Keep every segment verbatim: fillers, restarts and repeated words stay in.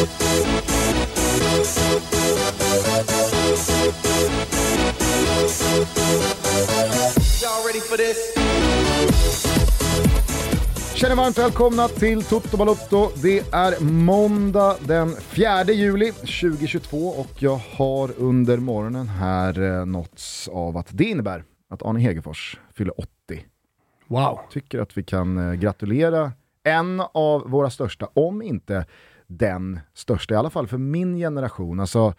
Känner varmt välkomna till Toto Balotto. Det är måndag den fjärde juli tjugohundratjugotvå och jag har under morgonen här nåtts av att det innebär att Arne Hegerfors fyller åttio. Wow. Tycker att vi kan gratulera en av våra största, om inte den största, i alla fall för min generation. Alltså,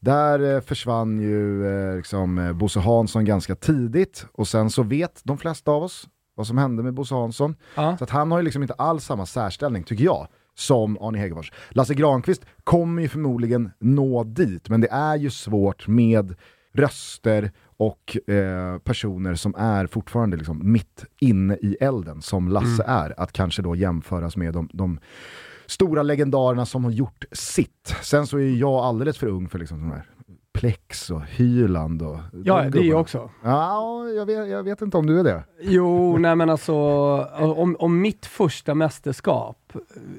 där försvann ju liksom Bosse Hansson ganska tidigt och sen så vet de flesta av oss vad som hände med Bosse Hansson. Ja. Så att han har ju liksom inte alls samma särställning, tycker jag, som Arne Hegerfors. Lasse Granqvist kommer ju förmodligen nå dit, men det är ju svårt med röster och eh, personer som är fortfarande liksom mitt inne i elden, som Lasse mm. är, att kanske då jämföras med de, de stora legendarerna som har gjort sitt. Sen så är jag alldeles för ung för liksom de här Plex och Hyland och... Ja, de det är jag också. Ja, jag vet, jag vet inte om du är det. Jo, nej men alltså om, om mitt första mästerskap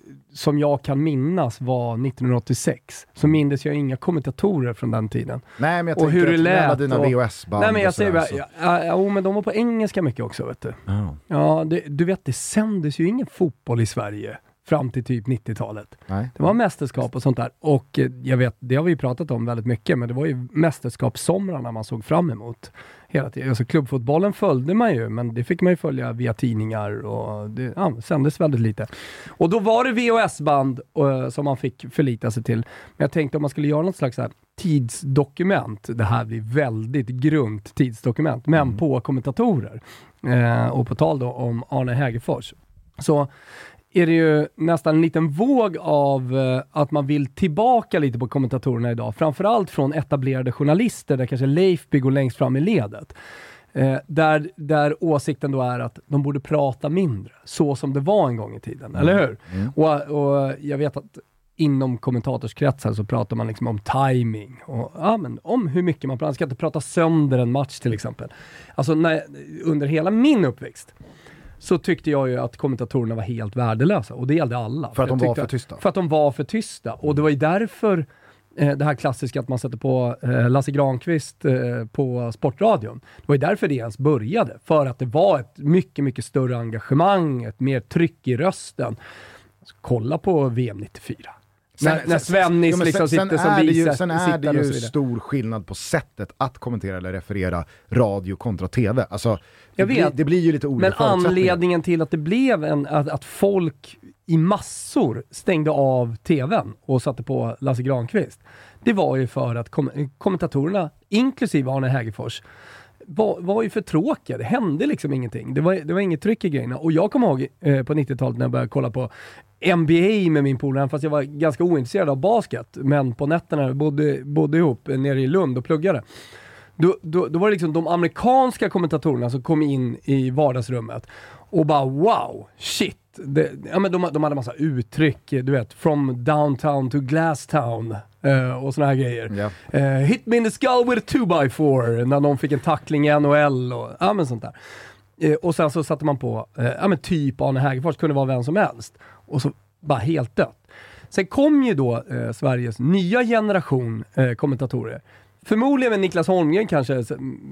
som jag kan minnas var nittonhundraåttiosex, så mindes jag inga kommentatorer från den tiden. Nej, men jag och tänker hur det att lät dina och, V H S-band. Nej, men jag säger bara, så. ja, ja, men de var på engelska mycket också, vet du. Oh. Ja, det, du vet, det sändes ju ingen fotboll i Sverige fram till typ nittiotalet. Nej. Det var mästerskap och sånt där. Och jag vet, det har vi ju pratat om väldigt mycket, men det var ju mästerskapssomrarna man såg fram emot hela tiden. Alltså klubbfotbollen följde man ju, men det fick man ju följa via tidningar och det ja, sändes väldigt lite. Och då var det V H S-band uh, som man fick förlita sig till. Men jag tänkte om man skulle göra något slags så här tidsdokument, det här blir väldigt grunt tidsdokument, men mm. på kommentatorer. Uh, och på tal då om Arne Hegerfors. Så är det ju nästan en liten våg av uh, att man vill tillbaka lite på kommentatorerna idag. Framförallt från etablerade journalister där kanske Leifby går längst fram i ledet. Uh, där, där åsikten då är att de borde prata mindre. Så som det var en gång i tiden, mm. eller hur? Mm. Och, och jag vet att inom kommentatorskretsar så pratar man liksom om timing och ja, men om hur mycket man pratar. Man ska inte prata sönder en match till exempel. Alltså när, under hela min uppväxt så tyckte jag ju att kommentatorerna var helt värdelösa. Och det gällde alla. För att de jag var för tysta? För att de var för tysta. Och det var ju därför eh, det här klassiska att man sätter på eh, Lasse Granqvist eh, på Sportradion. Det var ju därför det ens började. För att det var ett mycket, mycket större engagemang. Ett mer tryck i rösten. Alltså, kolla på V M nittiofyra. Sen, när, när Svennis sen, liksom sen, sitter sen som visar. Sen sen är det ju stor skillnad på sättet att kommentera eller referera radio kontra tv. Alltså, det, blir, det blir ju lite olika. Men anledningen till att det blev en, att, att folk i massor stängde av tvn och satte på Lasse Granqvist, det var ju för att kom, kommentatorerna, inklusive Arne Hegerfors, var, var ju för tråkiga. Det hände liksom ingenting. Det var, det var inget tryck i grejerna. Och jag kommer ihåg eh, på nittiotalet när jag började kolla på N B A med min polare, fast jag var ganska ointresserad av basket, men på nätterna bodde, bodde ihop nere i Lund och pluggade. Då, då, då var det liksom de amerikanska kommentatorerna som kom in i vardagsrummet och bara wow, shit. Det, ja, men de, de hade massa uttryck, du vet, from downtown to glasstown uh, och såna här grejer. Yeah. Uh, hit me in the skull with a two by four när de fick en tackling i N H L och ja, men sånt där. Uh, och sen så satte man på uh, ja, men typ Arne Hegerfors, kunde vara vem som helst. Och så bara helt dött. Sen kom ju då uh, Sveriges nya generation uh, kommentatorer. Förmodligen med Niklas Holmgren kanske,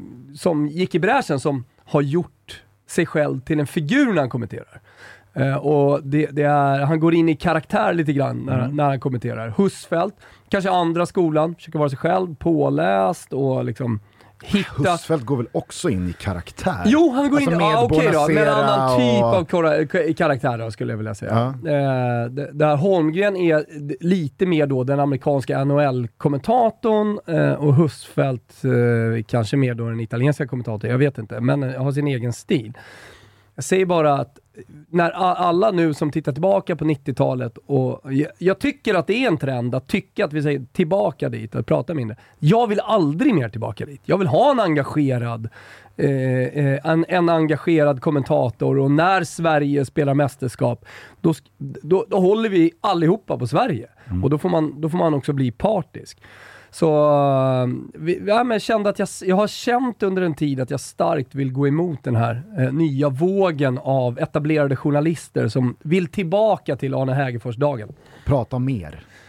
som gick i bräschen, som har gjort sig själv till en figur när han kommenterar. Uh, och det, det är, han går in i karaktär lite grann när, mm. när han kommenterar. Husfeldt, kanske andra skolan, försöker vara sig själv, påläst och liksom hitta... Husfeldt går väl också in i karaktär? Jo, han går alltså in i... Ah, okej okay då, med en annan typ och... av kor- karaktär då, skulle jag vilja säga. Ja. Uh, där Holmgren är lite mer då den amerikanska N H L-kommentatorn uh, och Husfeldt uh, kanske mer då den italienska kommentatorn, jag vet inte, men uh, har sin egen stil. Jag säger bara att när alla nu som tittar tillbaka på nittiotalet, och jag, jag tycker att det är en trend att tycka att vi säger tillbaka dit och prata mindre. Jag vill aldrig mer tillbaka dit. Jag vill ha en engagerad eh, en, en engagerad kommentator, och när Sverige spelar mästerskap då, då, då håller vi allihopa på Sverige. Mm. Och då får man, då får man också bli partisk. Så vi, ja, men jag kände att jag, jag har känt under en tid att jag starkt vill gå emot den här eh, nya vågen av etablerade journalister som vill tillbaka till Arne Hegerfors-dagen. Prata mer.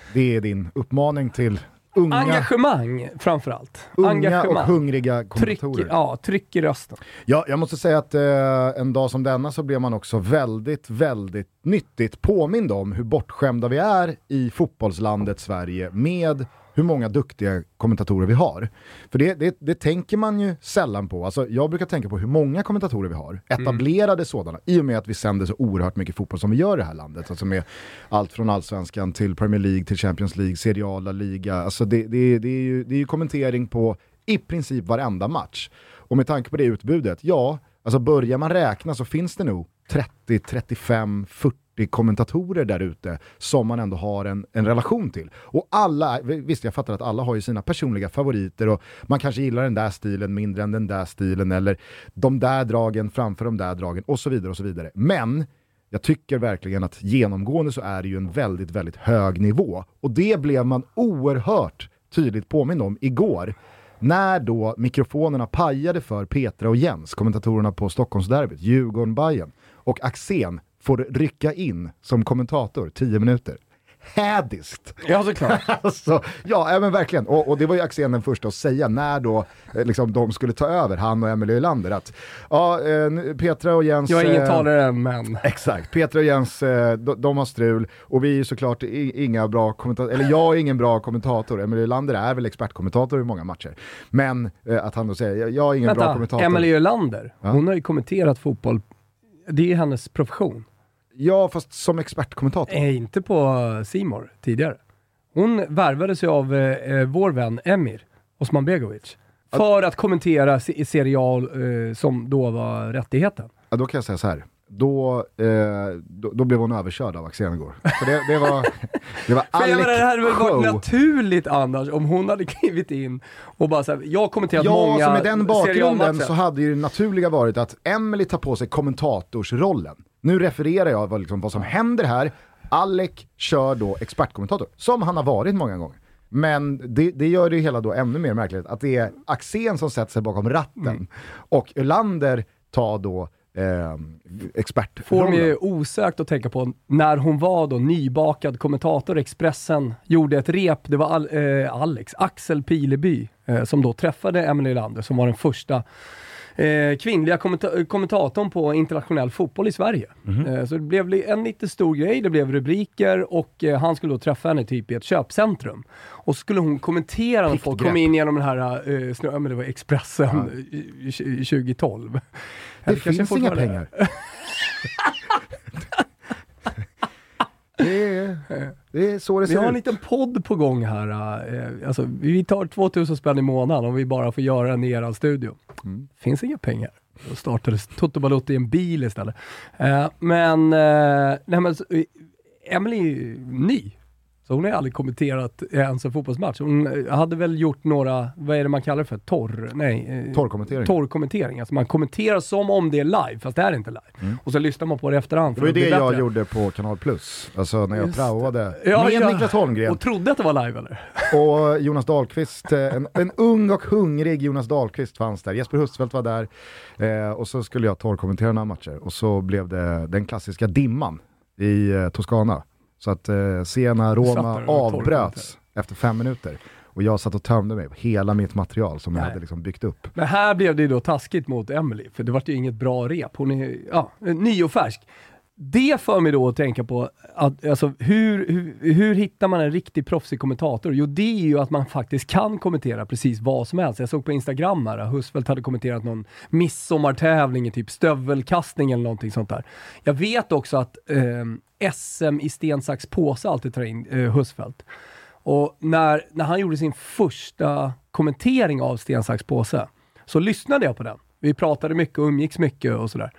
Det är din uppmaning till unga, engagemang framförallt. unga engagemang. och hungriga kommentatorer. Tryck, ja, tryck i rösten. Ja, jag måste säga att eh, en dag som denna så blev man också väldigt, väldigt nyttigt påmind om hur bortskämda vi är i fotbollslandet Sverige med hur många duktiga kommentatorer vi har. För det, det, det tänker man ju sällan på. Alltså, jag brukar tänka på hur många kommentatorer vi har. Etablerade mm. sådana. I och med att vi sänder så oerhört mycket fotboll som vi gör i det här landet. Alltså med allt från Allsvenskan till Premier League till Champions League, Serie A, La Liga. Alltså det, det, det, är ju, det är ju kommentering på i princip varenda match. Och med tanke på det utbudet, ja, alltså börjar man räkna så finns det nog trettio, trettiofem, fyrtio kommentatorer där ute som man ändå har en, en relation till. Och alla, visst jag fattar att alla har ju sina personliga favoriter och man kanske gillar den där stilen mindre än den där stilen eller de där dragen framför de där dragen och så vidare och så vidare. Men jag tycker verkligen att genomgående så är det ju en väldigt, väldigt hög nivå. Och det blev man oerhört tydligt påminn om igår när då mikrofonerna pajade för Petra och Jens, kommentatorerna på Stockholmsderbyt, Djurgården-Bayern, och Axén får rycka in som kommentator tio minuter. Hädiskt. Ja, såklart. alltså, ja, även verkligen. Och, och det var ju Axén den första att säga när då eh, liksom, de skulle ta över, han och Emelie Ölander, att ja, eh, Petra och Jens... Jag är ingen eh, talare, men... Exakt. Petra och Jens, eh, de, de har strul och vi är ju såklart i, inga bra kommentator, eller jag är ingen bra kommentator. Emelie Ölander är väl expertkommentator i många matcher. Men eh, att han då säger, jag, jag är ingen Vänta, bra kommentator. Emelie Ölander, ja? Hon har ju kommenterat fotboll. Det är hennes profession. Ja, fast som expertkommentator. Nej, inte på C More tidigare. Hon värvade sig av eh, vår vän Emir Osman Begovic för att kommentera i Serie A eh, som då var rättigheten. Ja, då kan jag säga så här. Då, eh, då, då blev hon överkörd av Axén igår. För det, det var det var Alec menar, det hade väl varit show. Naturligt annars om hon hade klivit in och bara så här, jag har kommenterat ja, många så med den bakgrunden serialmatcher. så hade ju det naturliga varit att Emelie tar på sig kommentatorsrollen. Nu refererar jag vad, liksom, vad som händer här. Alec kör då expertkommentator, som han har varit många gånger. Men det, det gör det hela då ännu mer märkligt att det är Axén som sätter sig bakom ratten mm. och Ölander tar då Eh, expert. Får mig osökt att tänka på när hon var då nybakad kommentator. Expressen gjorde ett rep. Det var Al- eh, Alex, Axel Pileby eh, som då träffade Emelie Ölander som var den första eh, kvinnliga kommenta- kommentatorn på internationell fotboll i Sverige. Mm-hmm. Eh, så det blev en lite stor grej. Det blev rubriker och eh, han skulle då träffa henne typ i ett köpcentrum. Och så skulle hon kommentera när folk kom in genom den här eh, snö, men det var Expressen ja. tjugo tolv. Det, det finns inga pengar. det, är, det är så det ser ut. Vi har en liten podd på gång här. Eh, alltså, vi tar tvåtusen spänn i månaden om vi bara får göra den i er studio. Mm. Finns inga pengar. Då startades Toto Balotto i en bil istället. Eh, men, eh, nej, men Emelie är ju ny. Så hon har aldrig kommenterat ens en fotbollsmatch. Hon hade väl gjort några, vad är det man kallar det för? Torr, nej. Torrkommentering. Torrkommentering. Alltså man kommenterar som om det är live, fast det är inte live. Mm. Och så lyssnar man på det efterhand. Det var ju det jag bättre. gjorde på Kanal Plus. Alltså när jag Just praoade ja, med ja. Niklas Holmgren. Och trodde att det var live eller? Och Jonas Dahlqvist, en, en ung och hungrig Jonas Dahlqvist fanns där. Jesper Husfeldt var där. Eh, och så skulle jag torrkommentera några matcher. Och så blev det den klassiska dimman i eh, Toscana. Så att eh, Siena Roma avbröts efter fem minuter. Och jag satt och tömde mig på hela mitt material som Nej. jag hade liksom byggt upp. Men här blev det ju då taskigt mot Emelie. För det var ju inget bra rep. Hon är ja, ny och färsk. Det för mig då att tänka på att, alltså, hur, hur, hur hittar man en riktig proffsig kommentator? Jo, det är ju att man faktiskt kan kommentera precis vad som helst. Jag såg på Instagram här, Husfeldt hade kommenterat någon midsommartävling, typ stövelkastning eller någonting sånt där. Jag vet också att eh, S M i sten, sax, påse alltid tar in eh, Husfeldt. Och när, när han gjorde sin första kommentering av sten, sax, påse så lyssnade jag på den. Vi pratade mycket och umgicks mycket och sådär.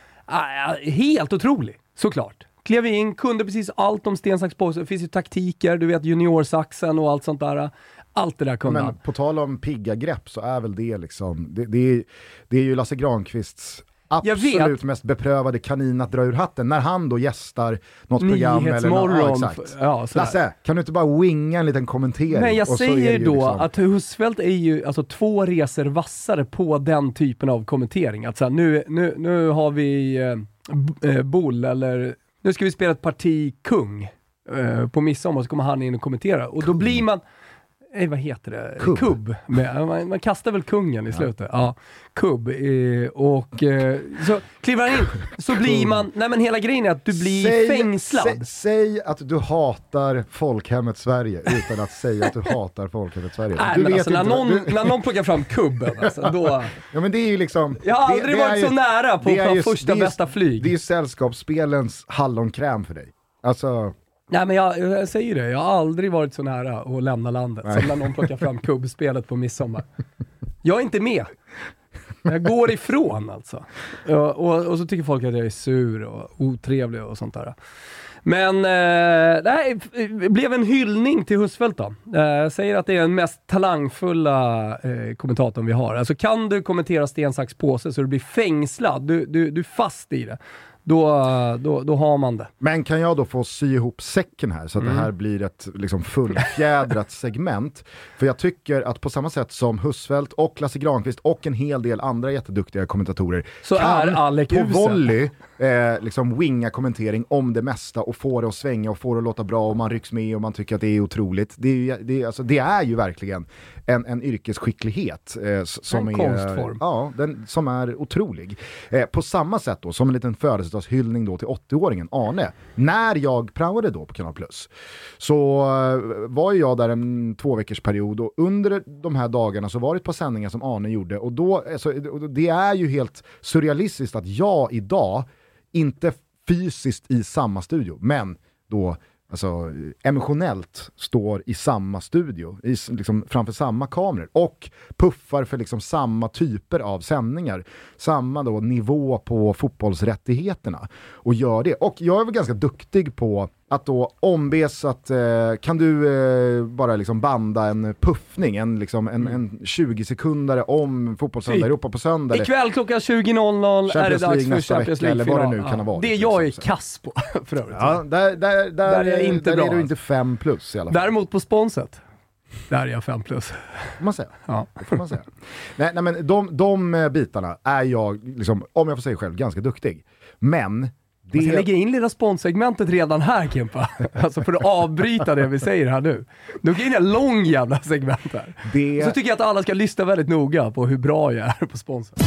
Ah, helt otrolig, såklart. Klev in, kunde precis allt om sten, sax, påse. Det finns ju taktiker, du vet juniorsaxen och allt sånt där. Allt det där kunde Men han. på tal om pigga grepp så är väl det liksom, det, det, är, det är ju Lasse Granqvists absolut mest beprövade kanin att dra ur hatten när han då gästar något program eller något. Ja, exakt. Ja, Lasse, kan du inte bara winga en liten kommentering? Men jag och säger då liksom... att Husfeldt är ju alltså två resor vassare på den typen av kommentering. Alltså nu, nu, nu har vi eh, Bull eller nu ska vi spela ett parti kung. eh, på midsommar, så kommer han in och kommenterar. Och då blir man... Eh, vad heter det? Kubb. Kubb. Med, man, man kastar väl kungen i slutet. Ja, ja kubb. Eh, och eh, så kliver han in, så blir man... Nej, men hela grejen är att du blir säg, fängslad. Säg, säg att du hatar folkhemmet Sverige utan att säga att du hatar folkhemmet Sverige. Nej, du men vet alltså, när, inte, någon, du... när någon plockar fram kubben, alltså, då... Ja, men det är ju liksom... Jag har aldrig det, det varit ju, så nära på, på ju, första det bästa är, flyg. Det är ju sällskapsspelens hallonkräm för dig. Alltså... Nej, men jag, jag säger det, jag har aldrig varit så nära att lämna landet. Nej. Som när någon plockar fram kubbspelet på midsommar. Jag är inte med. Jag går ifrån alltså. Och, och, och så tycker folk att jag är sur och otrevlig och sånt där. Men eh, det blev en hyllning till Husfeldt då. Jag säger att det är den mest talangfulla eh, kommentatorn vi har. Alltså kan du kommentera sten, sax, påse så du blir fängslad, du, du, du är fast i det. Då, då, då har man det. Men kan jag då få sy ihop säcken här så att mm. det här blir ett liksom fullfjädrat segment? För jag tycker att på samma sätt som Husfeldt och Lasse Granqvist och en hel del andra jätteduktiga kommentatorer så kan är Alec på Usen. volley eh, liksom winga kommentering om det mesta och få det att svänga och få det att låta bra och man rycks med och man tycker att det är otroligt. Det är ju, det är, alltså, det är ju verkligen en, en yrkesskicklighet eh, som, en är, konstform. Ja, den, som är otrolig. Eh, på samma sätt då, som en liten födelsedagshyllning då till åttio-åringen Arne. När jag praoade då på Kanal Plus så eh, var ju jag där en två veckors period och under de här dagarna så var det ett par sändningar som Arne gjorde och då, alltså, det är ju helt surrealistiskt att jag idag inte fysiskt i samma studio, men då alltså emotionellt står i samma studio, i, liksom, framför samma kameror och puffar för liksom samma typer av sändningar, samma då nivå på fotbollsrättigheterna och gör det. Och jag är väl ganska duktig på att då ombes att eh, kan du eh, bara liksom banda en puffning, en, liksom, en, en tjugo sekundare om fotbollssöndag Europa på söndag. Ikväll klockan tjugo noll noll är det dags för Champions League-final. Eller vad det nu kan ha varit. Det jag är kass på för övrigt. Ja, där, där, där, där är jag inte där bra. Är du inte fem plus i alla fall. Däremot på sponset. Där är jag fem plus. Får man säga. Ja. Det får man säga. nej, nej, men de, de bitarna är jag, liksom, om jag får säga själv, ganska duktig. Men det... Jag ska lägga in lilla sponssegmentet redan här, Kimpa. Alltså för att avbryta det vi säger här nu. Nu går in en lång jävla segment här. Det... Så tycker jag att alla ska lyssna väldigt noga på hur bra jag är på sponsor.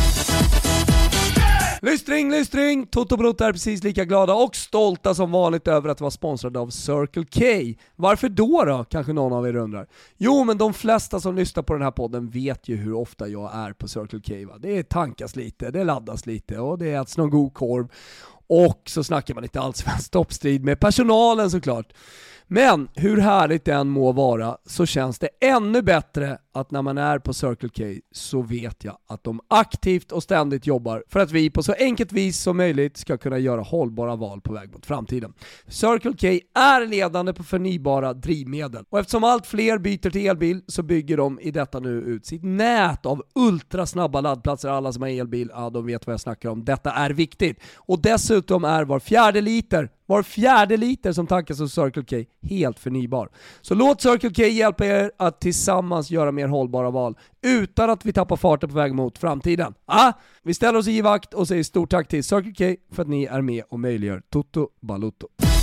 Lystring, lystring! Toto Brott är precis lika glada och stolta som vanligt över att vara sponsrade av Circle K. Varför då då? Kanske någon av er undrar. Jo, men de flesta som lyssnar på den här podden vet ju hur ofta jag är på Circle K. Va? Det är tankas lite, det laddas lite och det är att någon god korv. Och så snackar man lite allsvensk toppstrid med personalen såklart. Men hur härligt det än må vara så känns det ännu bättre att när man är på Circle K så vet jag att de aktivt och ständigt jobbar för att vi på så enkelt vis som möjligt ska kunna göra hållbara val på väg mot framtiden. Circle K är ledande på förnybara drivmedel och eftersom allt fler byter till elbil så bygger de i detta nu ut sitt nät av ultrasnabba laddplatser. Alla som har elbil, ja, de vet vad jag snackar om. Detta är viktigt. Och dessutom är var fjärde liter Var fjärde liter som tankas hos Circle K helt förnybar. Så låt Circle K hjälpa er att tillsammans göra mer hållbara val utan att vi tappar farten på väg mot framtiden. Ah, vi ställer oss i vakt och säger stort tack till Circle K för att ni är med och möjliggör Toto Balutto.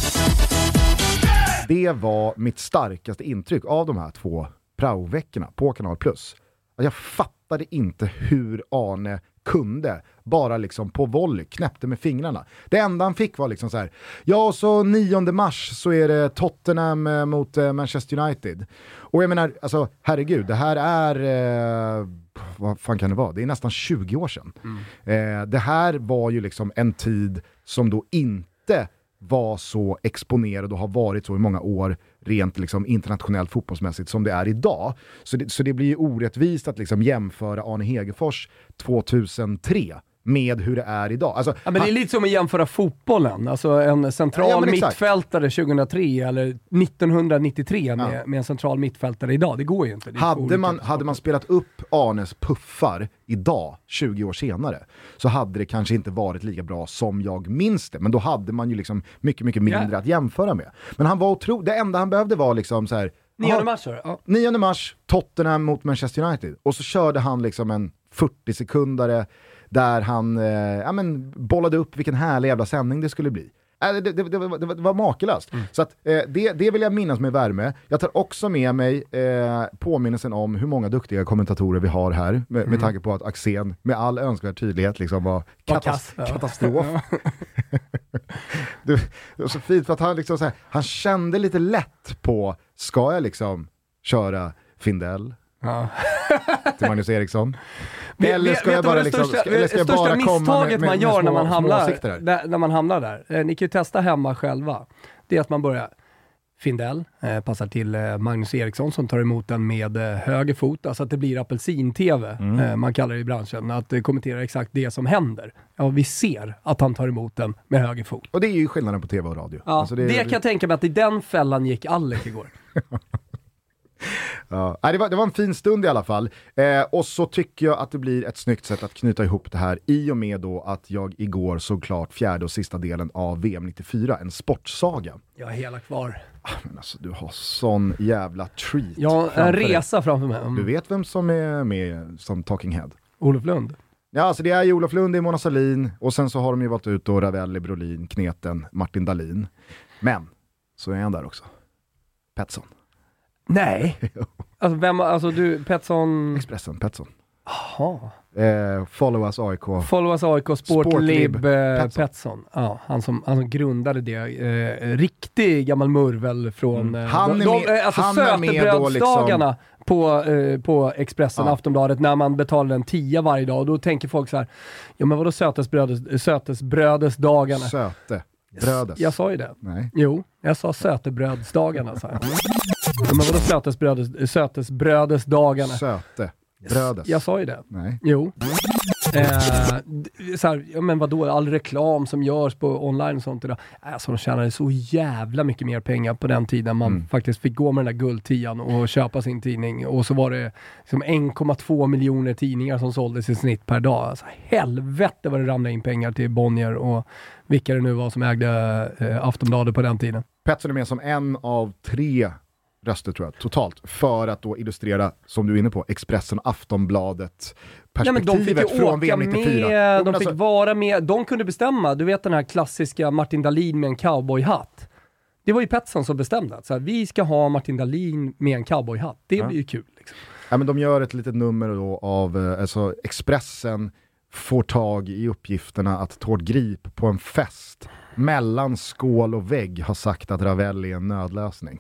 Det var mitt starkaste intryck av de här två prao-veckorna på Kanal Plus. Jag fattade inte hur Arne kunde bara liksom på volley knäppte med fingrarna. Det enda han fick var liksom så här: ja, så nionde mars så är det Tottenham mot eh, Manchester United. Och jag menar, alltså herregud, det här är eh, vad fan kan det vara? Det är nästan tjugo år sedan. Mm. Eh, det här var ju liksom en tid som då inte var så exponerad och har varit så i många år rent liksom internationellt fotbollsmässigt som det är idag. Så det, så det blir ju orättvist att liksom jämföra Arne Hegerfors tvåtusentre med hur det är idag. Alltså, ja, men det är lite som att jämföra fotbollen. Alltså en central ja, mittfältare tjugohundratre eller nittonhundranittiotre med, ja. med en central mittfältare idag. Det går ju inte. Hade man, hade man spelat upp Arnes puffar idag, tjugo år senare, så hade det kanske inte varit lika bra som jag minns det. Men då hade man ju liksom mycket, mycket mindre yeah. att jämföra med. Men han var otro... det enda han behövde var liksom så här... nionde mars, ja. nionde mars, Tottenham mot Manchester United. Och så körde han liksom en fyrtio sekundare där han eh, ja, men, bollade upp vilken härlig jävla sändning det skulle bli. Äh, det, det, det, det, var, det var makalöst. Mm. Så att, eh, det, det vill jag minnas med värme. Jag tar också med mig eh, påminnelsen om hur många duktiga kommentatorer vi har här. Med, mm. med tanke på att Axén med all önskvärd tydlighet liksom var katas- ja. katastrof. det, det var så fint för att han, liksom så här, han kände lite lätt på, ska jag liksom köra Findell? Ja. Till Magnus Eriksson. Eller ska jag bara liksom, största, eller ska jag bara komma med, med, man gör med små, när man hamnar där, när man hamnar där. Eh, ni kan ju testa hemma själva. Det är att man börjar Findell, eh, passar till eh, Magnus Eriksson som tar emot den med eh, höger fot, alltså att det blir apelsin-tv, mm. eh, man kallar det i branschen, att eh, kommentera exakt det som händer. Ja, vi ser att han tar emot den med höger fot. Och det är ju skillnaden på tv och radio. Ja, alltså det, det kan jag tänka mig att i den fällan gick Alec igår. Ja, det, var, det var en fin stund i alla fall. Eh, och så tycker jag att det blir ett snyggt sätt att knyta ihop det här i och med då att jag igår såg klart fjärde och sista delen av V M nittiofyra, en sportsaga. Jag är hela kvar. Ah, men alltså, du har sån jävla treat. Ja, en resa dig. Framför mig. Mm. Du vet vem som är med som Talking Head? Olof Lund. Ja, alltså det är ju Olof Lund, det är Mona Sahlin och sen så har de ju valt ut då Ravelli, Brolin, Kneten, Martin Dahlin. Men så är han där också. Petson. Nej. Alltså vem, alltså du, Petson... Expressen, Petson. Jaha. Eh, follow us A I K. Follow us A I K, Sportlib, Sportlib eh, Petson. Petson. Ja, han som, han som grundade det. Eh, riktig gammal murvel från... Mm. Han är de, med, alltså han är med då liksom... på, eh, på Expressen, ja. Aftonbladet, när man betalar en tia varje dag. Och då tänker folk så här, ja men vadå sötesbrödes, sötesbrödesdagarna? Söte. Brödes. Jag sa ju det. Nej. Jo, jag sa sötebrödsdagarna. Så här. Men vadå sötesbrödes, sötesbrödesdagarna? Söte. Brödes. Jag sa ju det. Nej. Jo. Eh, så här, ja, men vadå, all reklam som görs på online och sånt idag. Alltså de tjänade så jävla mycket mer pengar på den tiden man mm. faktiskt fick gå med den där guldtian och köpa sin tidning. Och så var det liksom en komma två miljoner tidningar som såldes i snitt per dag. Alltså helvete vad det ramlade in pengar till Bonnier och vilka det nu var som ägde eh, Aftonbladet på den tiden. Petson är med som en av tre röster tror jag, totalt, för att då illustrera, som du är inne på, Expressen, Aftonbladet, perspektivet ja, från V M nittiofyra. Med, jo, de alltså... fick vara med, de kunde bestämma, du vet den här klassiska Martin Dahlin med en cowboyhatt. Det var ju Petson som bestämde, så här, vi ska ha Martin Dahlin med en cowboyhatt, det ja. blir ju kul. Liksom. Ja, men de gör ett litet nummer då av, alltså Expressen får tag i uppgifterna att Tord Grip på en fest mellan skål och vägg har sagt att Ravelli är en nödlösning.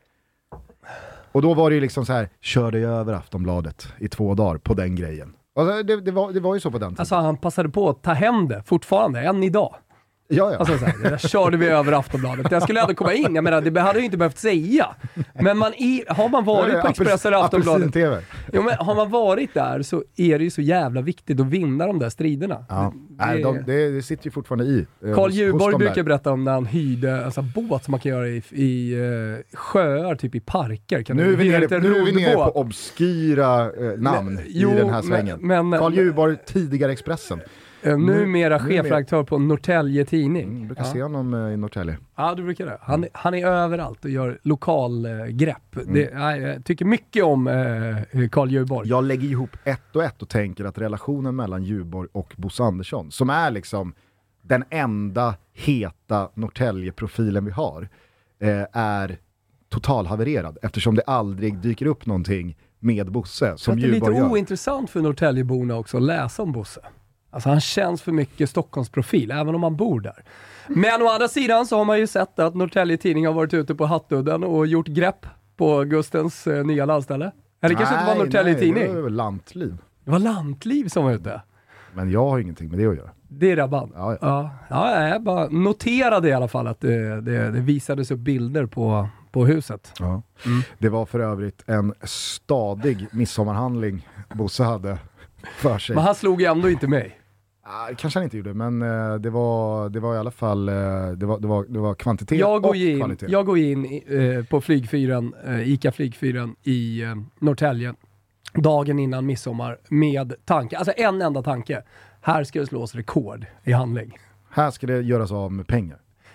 Och då var det ju liksom så här, körde jag över Aftonbladet i två dagar på den grejen. Alltså det, det, var, det var ju så på den tiden. Alltså han passade på att ta hem det fortfarande, än idag. Ja, ja. Alltså så här, där körde vi över Aftonbladet. Jag skulle ändå komma in, jag menar, det hade ju inte behövt säga. Men man är, har man varit på Expressen eller Aftonbladet, jo, men har man varit där så är det ju så jävla viktigt att vinna de där striderna. Ja. Det, Nej, de, det, det sitter ju fortfarande i. Carl Djurborg brukar berätta om när han hyrde alltså, båt som man kan göra i, i uh, sjöar, typ i parker. Kan nu är vi nere, nu är vi nere på obskyra uh, namn men, i jo, den här svängen. Men, men, Carl Djurborg, tidigare Expressen. Uh, numera chefredaktör på Norrtälje Tidning. Mm, brukar ja. se honom uh, i Norrtälje. Ja, du brukar det. Han, han är överallt och gör lokalgrepp. Uh, mm. Det, uh, jag tycker mycket om uh, Carl Djurborg. Jag lägger ihop ett och ett och tänker att relationen mellan Djurborg och Bosse Andersson, som är liksom den enda heta Norrtälje-profilen vi har, uh, är totalhavererad. Eftersom det aldrig dyker upp någonting med Bosse som Djurborg gör. Det är lite ointressant för Norrtäljeborna också att läsa om Bosse. Alltså han känns för mycket Stockholmsprofil, även om man bor där. Men å andra sidan så har man ju sett att Norrtälje Tidning har varit ute på Hattudden och gjort grepp på Gustens eh, nya landställe. Eller kanske inte var Norrtälje Tidning. Det var Lantliv. Det var Lantliv som var ute. Men jag har ingenting med det att göra. Det är rabban. Ja, ja. Ja, ja, jag bara noterade i alla fall att det, det, det visades upp bilder på, på huset. Ja. Mm. Det var för övrigt en stadig midsommarhandling Bosse hade för sig. Men han slog ju ändå inte mig. Ah, kanske han inte gjorde, men uh, det, var, det var i alla fall uh, det, var, det, var, det var kvantitet jag går och in, kvalitet. Jag går in uh, på flygfyren, uh, Ica flygfyren i uh, Norrtälje dagen innan midsommar med tanke, alltså en enda tanke. Här ska det slås rekord i handling. Här ska det göras av med pengar.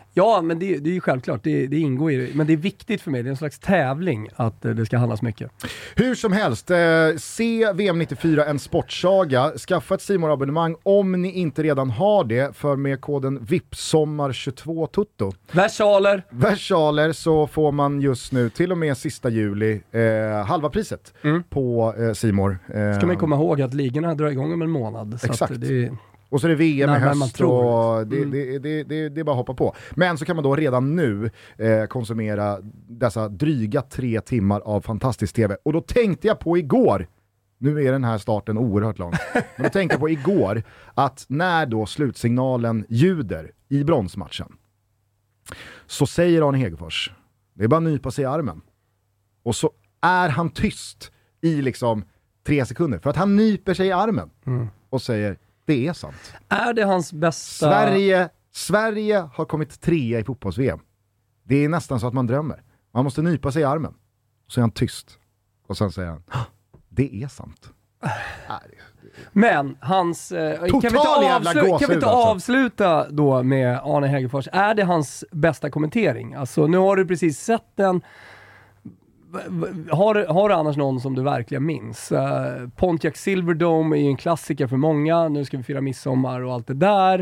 Ja, men det, det är ju självklart. Det, det ingår i det. Men det är viktigt för mig. Det är en slags tävling att det ska handlas mycket. Hur som helst, eh, se V M nittiofyra en sportsaga. Skaffa ett C More abonnemang om ni inte redan har det, för med koden V I P sommar tjugotvå tutto. Versaler. Versaler så får man just nu till och med sista juli eh, halva priset mm. på eh, C More. Eh, Ska man komma ihåg att ligorna drar igång om en månad. Så exakt. Att det är... Och så är det V M i höst och det, mm. det, det, det, det är bara att hoppa på. Men så kan man då redan nu eh, konsumera dessa dryga tre timmar av fantastisk tv. Och då tänkte jag på igår, nu är den här starten oerhört lång, men då tänkte jag på igår att när då slutsignalen ljuder i bronsmatchen så säger Arne Hegerfors, det är bara att nypa sig i armen. Och så är han tyst i liksom tre sekunder för att han nyper sig i armen mm. och säger: det är sant. Är det hans bästa... Sverige, Sverige har kommit trea i fotbolls-V M. Det är nästan så att man drömmer. Man måste nypa sig i armen. Så är han tyst. Och sen säger han: det är sant. Men hans... Eh, kan vi inte, avslu- kan vi inte avsluta då med Arne Hegerfors? Är det hans bästa kommentering? Alltså, nu har du precis sett den. Har, har du annars någon som du verkligen minns? Uh, Pontiac Silverdome är ju en klassiker för många. Nu ska vi fira midsommar och allt det där.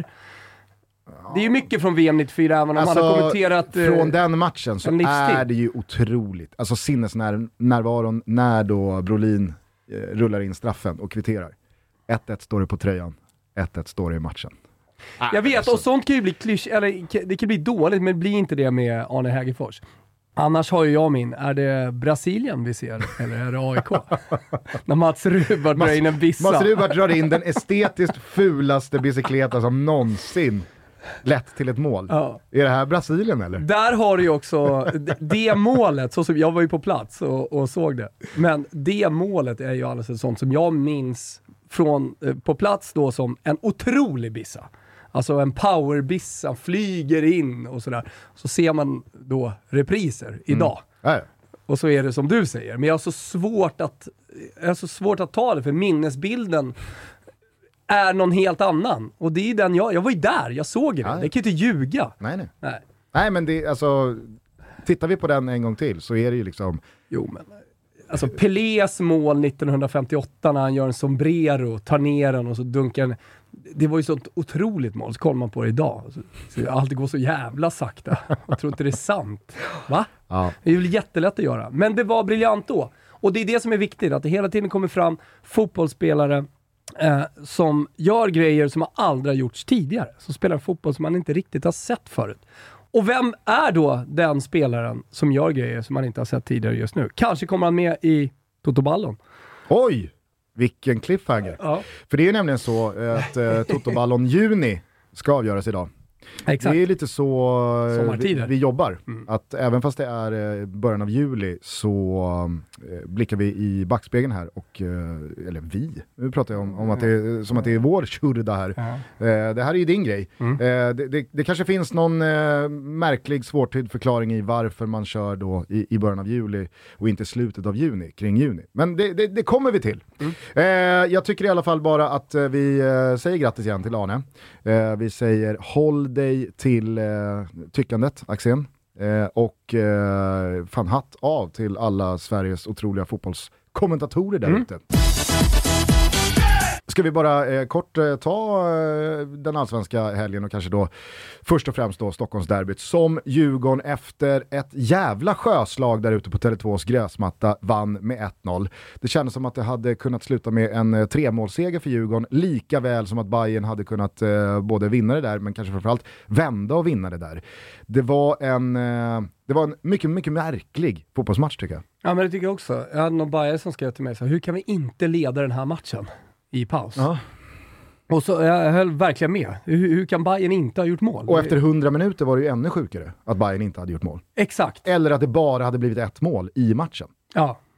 Ja. Det är ju mycket från V M nittiofyra, även om alltså, man har kommenterat... Uh, från den matchen så är det ju otroligt. Alltså sinnesnärvaron när då Brolin uh, rullar in straffen och kvitterar. ett ett står det på tröjan. ett ett står det i matchen. Jag vet, alltså. Och sånt kan ju bli klysch, eller det kan bli dåligt, men det blir inte det med Arne Hegerfors. Annars har ju jag min, är det Brasilien vi ser eller är det A I K? När Mats Rubart drar in en bissa. Mats Rubart drar in den estetiskt fulaste bicykleta som någonsin lett till ett mål. Ja. Är det här Brasilien eller? Där har du ju också det målet, så som jag var ju på plats och, och såg det. Men det målet är ju alldeles ett sånt som jag minns från, på plats då som en otrolig bissa. Alltså en powerbissa flyger in och sådär. Så ser man då repriser idag. Mm. Och så är det som du säger. Men jag har så svårt att, jag har så svårt att ta det, för minnesbilden är någon helt annan. Och det är den jag, jag var ju där, jag såg det. Nej. Det kan ju inte ljuga. Nej, nej. Nej, nej men det, alltså, tittar vi på den en gång till så är det ju liksom... Jo, men... Alltså Pelés mål nittonhundrafemtioåtta när han gör en sombrero, tar ner den och så dunkar den. Det var ju så ett otroligt mål. Så kollar man på det idag. Så, så allt går så jävla sakta. Jag tror inte det är sant. Va? Ja. Det är ju jättelätt att göra. Men det var briljant då. Och det är det som är viktigt. Att det hela tiden kommer fram fotbollsspelare eh, som gör grejer som har aldrig gjorts tidigare. Som spelar fotboll som man inte riktigt har sett förut. Och vem är då den spelaren som gör grejer som man inte har sett tidigare just nu? Kanske kommer han med i Toto Ballon. Oj, vilken cliffhanger. Ja. För det är ju nämligen så att uh, Toto Ballon juni ska avgöras idag. Exakt. Det är lite så vi, vi jobbar. Mm. Att även fast det är början av juli så eh, blickar vi i backspegeln här och, eh, eller vi, nu pratar jag om, om att det är, som att det är vår tjurda här. Mm. Eh, det här är ju din grej. Mm. Eh, det, det, det kanske finns någon eh, märklig svårtydd förklaring i varför man kör då i, i början av juli och inte slutet av juni, kring juni. Men det, det, det kommer vi till. Mm. Eh, jag tycker i alla fall bara att eh, vi eh, säger grattis igen till Arne. Eh, vi säger håll dig till eh, tyckandet, Axén. Eh, och eh, fan hatt av till alla Sveriges otroliga fotbollskommentatorer där mm. ute. Ska vi bara eh, kort eh, ta eh, den allsvenska helgen och kanske då först och främst då Stockholmsderbyt som Djurgården efter ett jävla sjöslag där ute på Tele tvås gräsmatta vann med ett noll. Det kändes som att det hade kunnat sluta med en eh, tremålsseger för Djurgården, lika väl som att Bayern hade kunnat eh, både vinna det där men kanske framförallt vända och vinna det där. Det var en, eh, det var en mycket, mycket märklig fotbollsmatch tycker jag. Ja, men det tycker jag också. Jag hade någon Bayern som skrev till mig så hur kan vi inte leda den här matchen i paus? Ja. Och så jag höll verkligen med. Hur, hur kan Bayern inte ha gjort mål? Och efter hundra minuter var det ju ännu sjukare att Bayern inte hade gjort mål. Exakt. Eller att det bara hade blivit ett mål i matchen. Ja.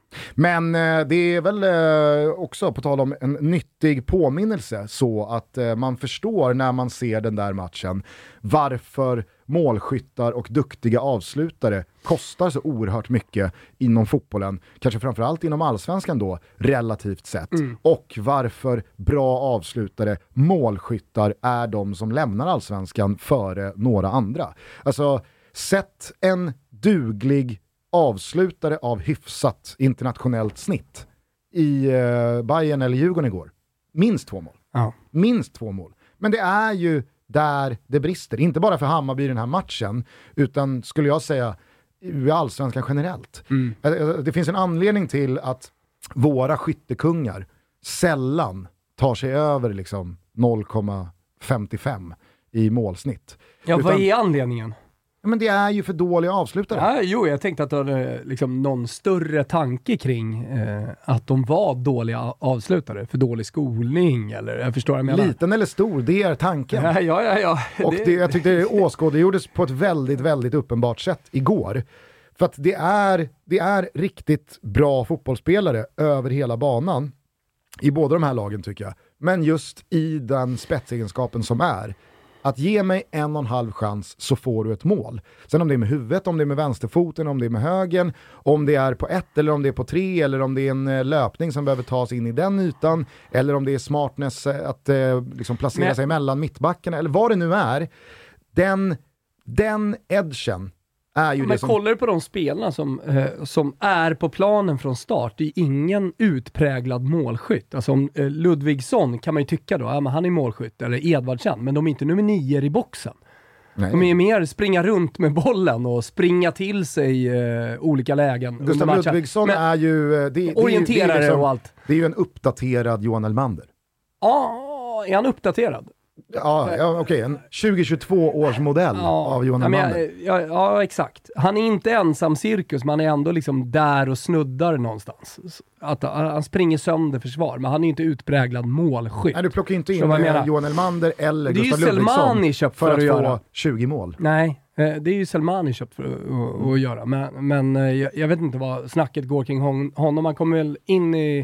Men eh, det är väl eh, också på tal om en nyttig påminnelse så att eh, man förstår när man ser den där matchen varför målskyttar och duktiga avslutare kostar så oerhört mycket inom fotbollen, kanske framförallt inom allsvenskan då, relativt sett. Mm. Och varför bra avslutare, målskyttar är de som lämnar allsvenskan före några andra. Alltså, sätt en duglig avslutare av hyfsat internationellt snitt i eh, Bayern eller Djurgården igår. Minst två mål. Ja. Minst två mål. Men det är ju där det brister. Inte bara för Hammarby i den här matchen, utan skulle jag säga i allsvenskan generellt. Mm. Det finns en anledning till att våra skyttekungar sällan tar sig över liksom noll komma femtiofem i målsnitt. Ja, utan, vad är anledningen? Men det är ju för dåliga avslutare. Ja, jo, jag tänkte att det var liksom någon större tanke kring eh, att de var dåliga avslutare. För dålig skolning, eller jag förstår vad jag menar. Liten eller stor, det är tanken. Ja, ja, ja. ja. Och det, jag tyckte det åskådliggjordes på ett väldigt, väldigt uppenbart sätt igår. För att det är, det är riktigt bra fotbollsspelare över hela banan. I båda de här lagen tycker jag. Men just i den spetsegenskapen som är. Att ge mig en och en halv chans så får du ett mål. Sen om det är med huvudet, om det är med vänsterfoten, om det är med högen, om det är på ett eller om det är på tre, eller om det är en löpning som behöver tas in i den ytan, eller om det är smartness att eh, liksom placera Men... sig mellan mittbackarna, eller vad det nu är. Den, den edgen är ju Men det som... kollar du på de spelarna som, eh, som är på planen från start, det är ingen utpräglad målskytt. Alltså om eh, Ludvigsson kan man ju tycka då, ja, men han är målskytt, eller Edvardsen, men de är inte nummer nio i boxen. Nej. De är mer springa runt med bollen och springa till sig eh, olika lägen. Gustav Ludvigsson men, är ju... Det, det, orienterare det är liksom, och allt. Det är ju en uppdaterad Johan Elmander. Ja, är han uppdaterad? Ja, ja okej. Okay. En tjugo-tjugotvå års modell ja, av Johan Elmander. Ja, ja, exakt. Han är inte ensam cirkus, men han är ändå liksom där och snuddar någonstans. Att, han springer sönder försvar, men han är inte utpräglad målskytt. Nej, du plockar inte in Johan Elmander eller Gustav Ludvigsson för, för att, att få göra. tjugo mål. Nej, det är ju Selmani köpt för att, att, att göra. Men, men jag, jag vet inte vad snacket går kring honom. Han kommer väl in i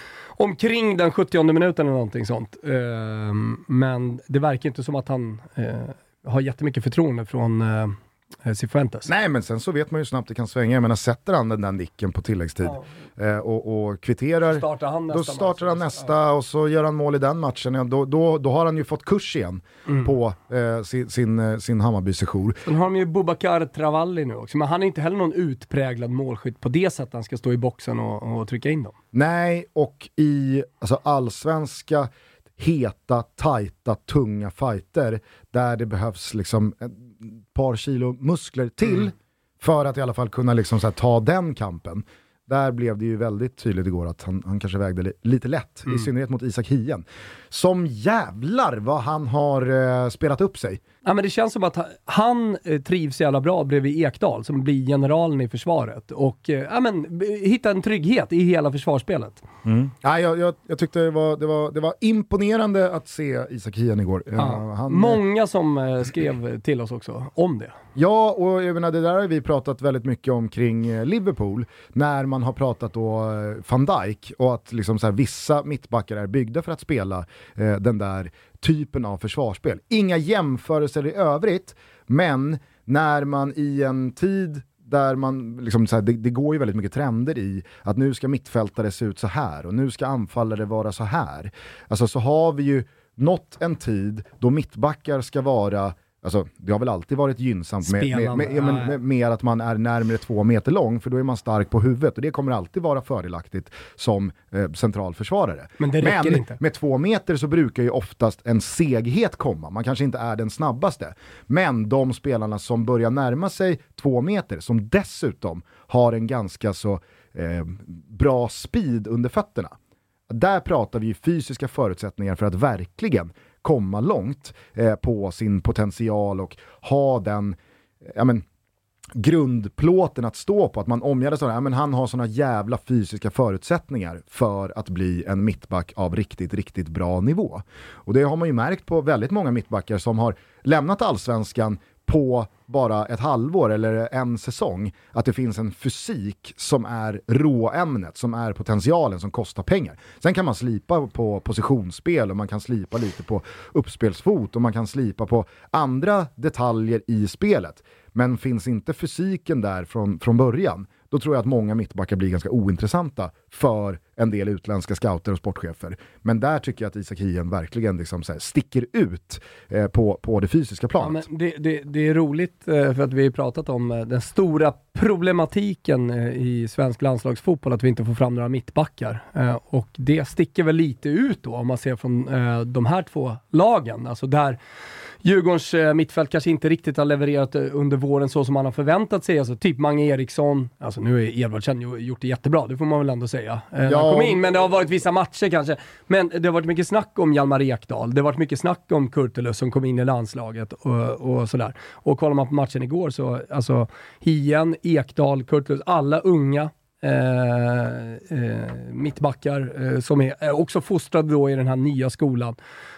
omkring den sjuttionde minuten eller någonting sånt. Uh, men det verkar inte som att han uh, har jättemycket förtroende från uh, Cifuentes. Nej, men sen så vet man ju snabbt det kan svänga. Jag menar, sätter han den där nicken på tilläggstid ja. uh, och, och kvitterar, startar han nästa då startar han match. nästa ja. Och så gör han mål i den matchen. Ja, då, då, då har han ju fått kurs igen mm. på uh, sin, sin, sin Hammarby-sejour. Sen har de ju Boubacar Travalli nu också, men han är inte heller någon utpräglad målskytt på det sättet han ska stå i boxen och, och trycka in dem. Nej, och i alltså, allsvenska heta, tajta, tunga fighter där det behövs liksom ett par kilo muskler till mm. för att i alla fall kunna liksom, så här, ta den kampen. Där blev det ju väldigt tydligt igår att han, han kanske vägde li- lite lätt, mm. i synnerhet mot Isak Hien. Som jävlar vad han har eh, spelat upp sig. Ja, men det känns som att han, han eh, trivs jävla bra bredvid Ekdal som blir generalen i försvaret och eh, ja, men, hitta en trygghet i hela försvarsspelet. Mm. Ja, jag, jag, jag tyckte det var, det, var, det var imponerande att se Isak Hien igår. Ja. Ja, han, Många som eh, skrev till oss också om det. Ja, och jag menar, det där har vi pratat väldigt mycket om kring eh, Liverpool när man har pratat då eh, Van Dijk och att liksom, så här, vissa mittbackar är byggda för att spela eh, den där typen av försvarsspel. Inga jämförelser i övrigt, men när man i en tid där man liksom så här, det, det går ju väldigt mycket trender i att nu ska mittfältare se ut så här och nu ska anfallare vara så här. Alltså så har vi ju nått en tid då mittbackar ska vara, alltså det har väl alltid varit gynnsamt med, med, med, med, med, med att man är närmare två meter lång, för då är man stark på huvudet och det kommer alltid vara fördelaktigt som eh, centralförsvarare. Men det räcker Men inte. Med två meter så brukar ju oftast en seghet komma. Man kanske inte är den snabbaste. Men de spelarna som börjar närma sig två meter, som dessutom har en ganska så eh, bra speed under fötterna. Där pratar vi ju fysiska förutsättningar för att verkligen komma långt eh, på sin potential och ha den ja, men, grundplåten att stå på, att man omgärdar sådana, ja, men han har sådana jävla fysiska förutsättningar för att bli en mittback av riktigt, riktigt bra nivå. Och det har man ju märkt på väldigt många mittbackar som har lämnat allsvenskan på bara ett halvår eller en säsong, att det finns en fysik som är råämnet, som är potentialen, som kostar pengar. Sen kan man slipa på positionsspel och man kan slipa lite på uppspelsfot och man kan slipa på andra detaljer i spelet. Men finns inte fysiken där från, från början, då tror jag att många mittbackar blir ganska ointressanta för en del utländska scouter och sportchefer. Men där tycker jag att Isak Hien verkligen liksom så här sticker ut eh, på, på det fysiska planet. Ja, men det, det, det är roligt eh, för att vi har pratat om eh, den stora problematiken eh, i svensk landslagsfotboll, att vi inte får fram några mittbackar. Eh, och det sticker väl lite ut då om man ser från eh, de här två lagen. Alltså där Djurgårdens eh, mittfält kanske inte riktigt har levererat eh, under våren så som man har förväntat sig. Alltså typ Mange Eriksson, alltså nu är Edvardsen gjort det jättebra, det får man väl ändå säga. Eh, ja. Kom in, men det har varit vissa matcher kanske. Men det har varit mycket snack om Hjalmar Ekdal, det har varit mycket snack om Kurtulus som kom in i landslaget och, och sådär. Och kollar man på matchen igår så, alltså Hien, Ekdal, Kurtulus, alla unga eh, eh, mittbackar eh, som är eh, också fostrade då i den här nya skolan.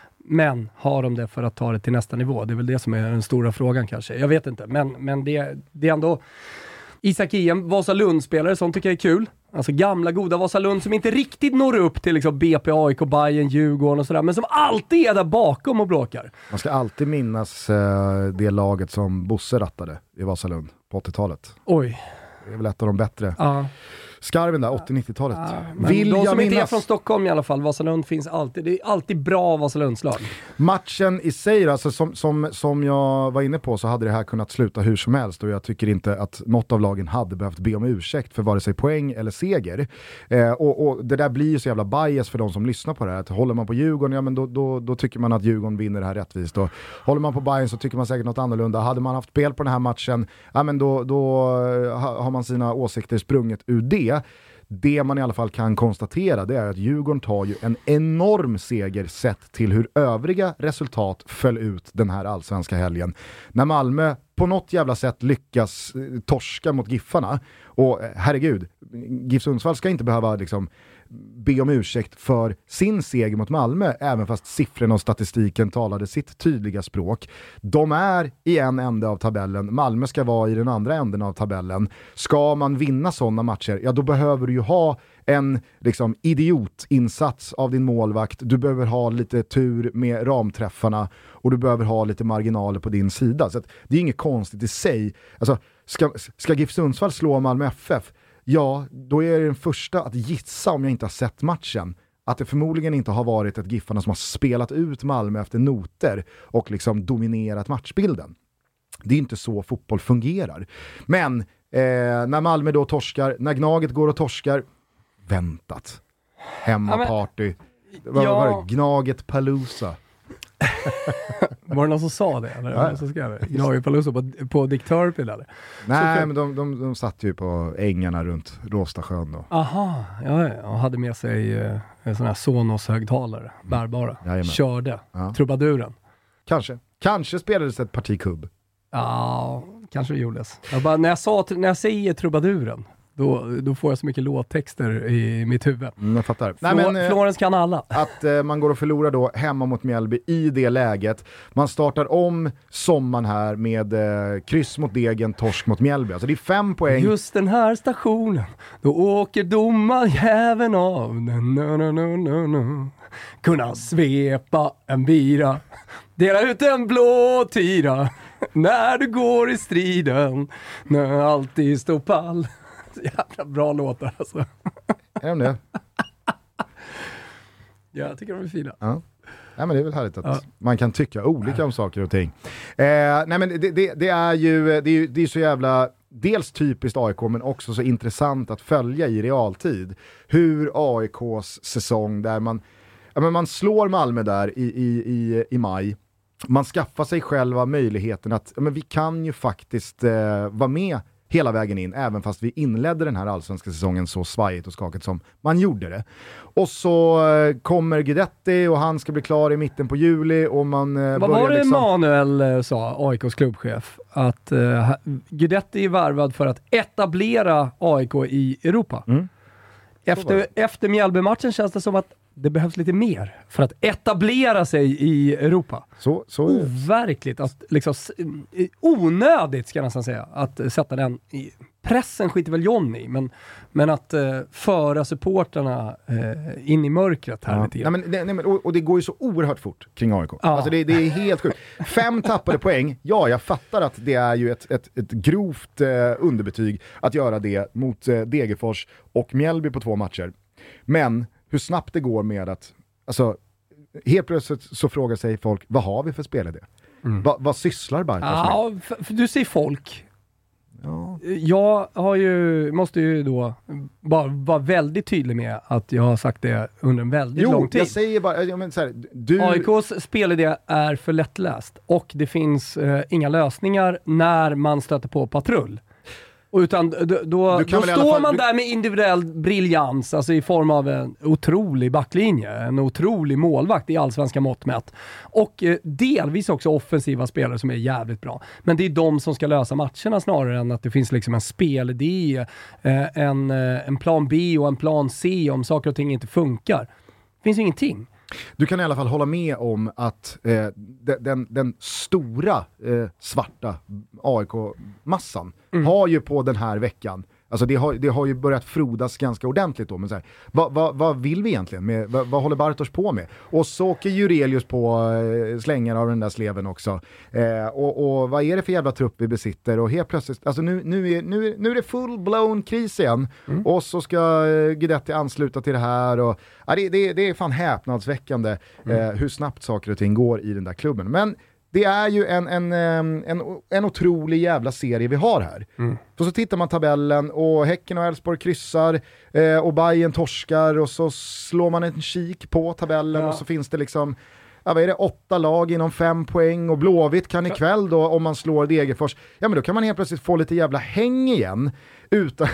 Men har de det för att ta det till nästa nivå? Det är väl det som är den stora frågan kanske. Jag vet inte, men, men det, det är ändå Isak Hien, Vasalund-spelare, som tycker jag är kul. Alltså gamla goda Vasalund som inte riktigt når upp till liksom B P, A I K, Bayern, Djurgården och sådär, men som alltid är där bakom och bråkar. Man ska alltid minnas eh, det laget som Bosse rattade i Vasalund på åttiotalet. Oj. Det är väl ett av de bättre. Ja. Skarven där, åttio-nittiotalet. Ja, Vill de jag som minnas... inte är från Stockholm i alla fall, Vasalund finns alltid. Det är alltid bra Vasalundslag. Matchen i sig, alltså, som, som, som jag var inne på, så hade det här kunnat sluta hur som helst, och jag tycker inte att något av lagen hade behövt be om ursäkt för vare sig poäng eller seger. Eh, och, och det där blir ju så jävla bias för de som lyssnar på det här. Att håller man på Djurgården, ja, men då, då, då tycker man att Djurgården vinner det här rättvist. Och håller man på Bayern så tycker man säkert något annorlunda. Hade man haft spel på den här matchen, ja, men då, då har man sina åsikter sprunget ur det. Det man i alla fall kan konstatera, det är att Djurgården tar ju en enorm seger sett till hur övriga resultat föll ut den här allsvenska helgen. När Malmö på något jävla sätt lyckas torska mot Giffarna, och herregud, GIF Sundsvall ska inte behöva liksom be om ursäkt för sin seger mot Malmö, även fast siffrorna och statistiken talade sitt tydliga språk. De är i en ände av tabellen, Malmö ska vara i den andra änden av tabellen. Ska man vinna sådana matcher, ja då behöver du ju ha en liksom idiotinsats av din målvakt, du behöver ha lite tur med ramträffarna och du behöver ha lite marginaler på din sida. Så att det är inget konstigt i sig. Alltså, ska, ska GIF Sundsvall slå Malmö F F, ja, då är det den första att gissa, om jag inte har sett matchen, att det förmodligen inte har varit ett Giffarna som har spelat ut Malmö efter noter och liksom dominerat matchbilden. Det är inte så fotboll fungerar. Men eh, när Malmö då torskar, när Gnaget går och torskar, väntat. Hemmaparty. Ja, vad ja. var det? Gnaget Palooza. Var det någon som sa det? Eller ja. någon som skrev det? Gnaget Palooza på, på Dick Turpin eller? Nej, så, men de, de, de satt ju på ängarna runt Råstasjön då. Aha, ja, ja, och hade med sig eh, en sån här Sonos-högtalare, bärbara. Jajamän. Körde, Ja. trubaduren. Kanske. Kanske spelades ett parti kubb. Ja, kanske det gjordes. Jag bara, när, jag sa, när jag säger trubaduren, Då, då får jag så mycket låttexter i mitt huvud. Mm, jag fattar. Flor- Nej, men, Florens kan alla. Att eh, man går och förlorar då hemma mot Mjällby i det läget. Man startar om sommaren här med eh, kryss mot Degen, torsk mot Mjällby. Alltså det är fem poäng. Just den här stationen, då åker domarjäveln av. No, no, no, no, no. Kunna svepa en bira, dela ut en blå tira när du går i striden, när alltid står pall. Jävla bra låtar alltså. Är de det? Ja, jag tycker de är fina. Ja. Nej, men det är väl härligt att ja. man kan tycka olika om saker och ting. Eh, nej, men det, det, det är ju det är, det är så jävla dels typiskt A I K, men också så intressant att följa i realtid hur A I K:s säsong där man, ja, men man slår Malmö där i, i, i, i maj. Man skaffar sig själva möjligheten att ja, men vi kan ju faktiskt eh, vara med hela vägen in, även fast vi inledde den här allsvenska säsongen så svajigt och skakigt som man gjorde det. Och så eh, kommer Guidetti och han ska bli klar i mitten på juli och man eh, Vad börjar var det liksom... Manuel eh, sa, A I K:s klubbchef? Att eh, Guidetti är värvad för att etablera A I K i Europa. Mm. Efter, efter Mjällby-matchen känns det som att det behövs lite mer för att etablera sig i Europa. Så, så Overkligt, att liksom, onödigt ska jag nästan säga, att sätta den i pressen skiter väl John i, men, men att eh, föra supporterna eh, in i mörkret här ja. lite grann. Nej, men, nej, nej, men, och, och det går ju så oerhört fort kring A I K. Ja. Alltså det, det är helt sjukt. Fem tappade poäng, ja jag fattar att det är ju ett, ett, ett grovt eh, underbetyg att göra det mot eh, Degerfors och Mjällby på två matcher. Men hur snabbt det går med att, alltså helt plötsligt så frågar sig folk, vad har vi för spelidé? Mm. Va, vad sysslar Barkas med? Ja, för, för du säger folk. Ja. Jag har ju, måste ju då bara vara väldigt tydlig med att jag har sagt det under en väldigt jo, lång tid. Jag säger bara, jag men, så här, du... A I K:s spelidé är för lättläst och det finns eh, inga lösningar när man stöter på patrull. Och utan då, då, då står fall, man du... där med individuell briljans, alltså i form av en otrolig backlinje, en otrolig målvakt i allsvenska mått mätt. Och eh, delvis också offensiva spelare som är jävligt bra. Men det är de som ska lösa matcherna snarare än att det finns liksom en spelidé, eh, en, eh, en plan B och en plan C om saker och ting inte funkar. Det finns ingenting. Du kan i alla fall hålla med om att eh, den, den, den stora eh, svarta A I K-massan mm. har ju på den här veckan, alltså det har, det har ju börjat frodas ganska ordentligt då, men så här, vad, vad, vad vill vi egentligen? Med, vad, vad håller Bartosz på med? Och så åker Jurelius på eh, slängar av den där sleven också. Eh, och, och vad är det för jävla trupp vi besitter? Och helt plötsligt, alltså nu, nu, är, nu, nu är det full-blown kris igen. Mm. Och så ska eh, Guidetti ansluta till det här. Och, ja, det, det, det är fan häpnadsväckande mm. eh, hur snabbt saker och ting går i den där klubben. Men det är ju en, en, en, en otrolig jävla serie vi har här. Mm. För så tittar man tabellen och Häcken och Elfsborg kryssar eh, och Bayern torskar och så slår man en kik på tabellen ja. Och så finns det liksom, ja, vad är det, åtta lag inom fem poäng och Blåvitt kan ikväll då, om man slår Degerfors, ja men då kan man helt plötsligt få lite jävla häng igen. Utan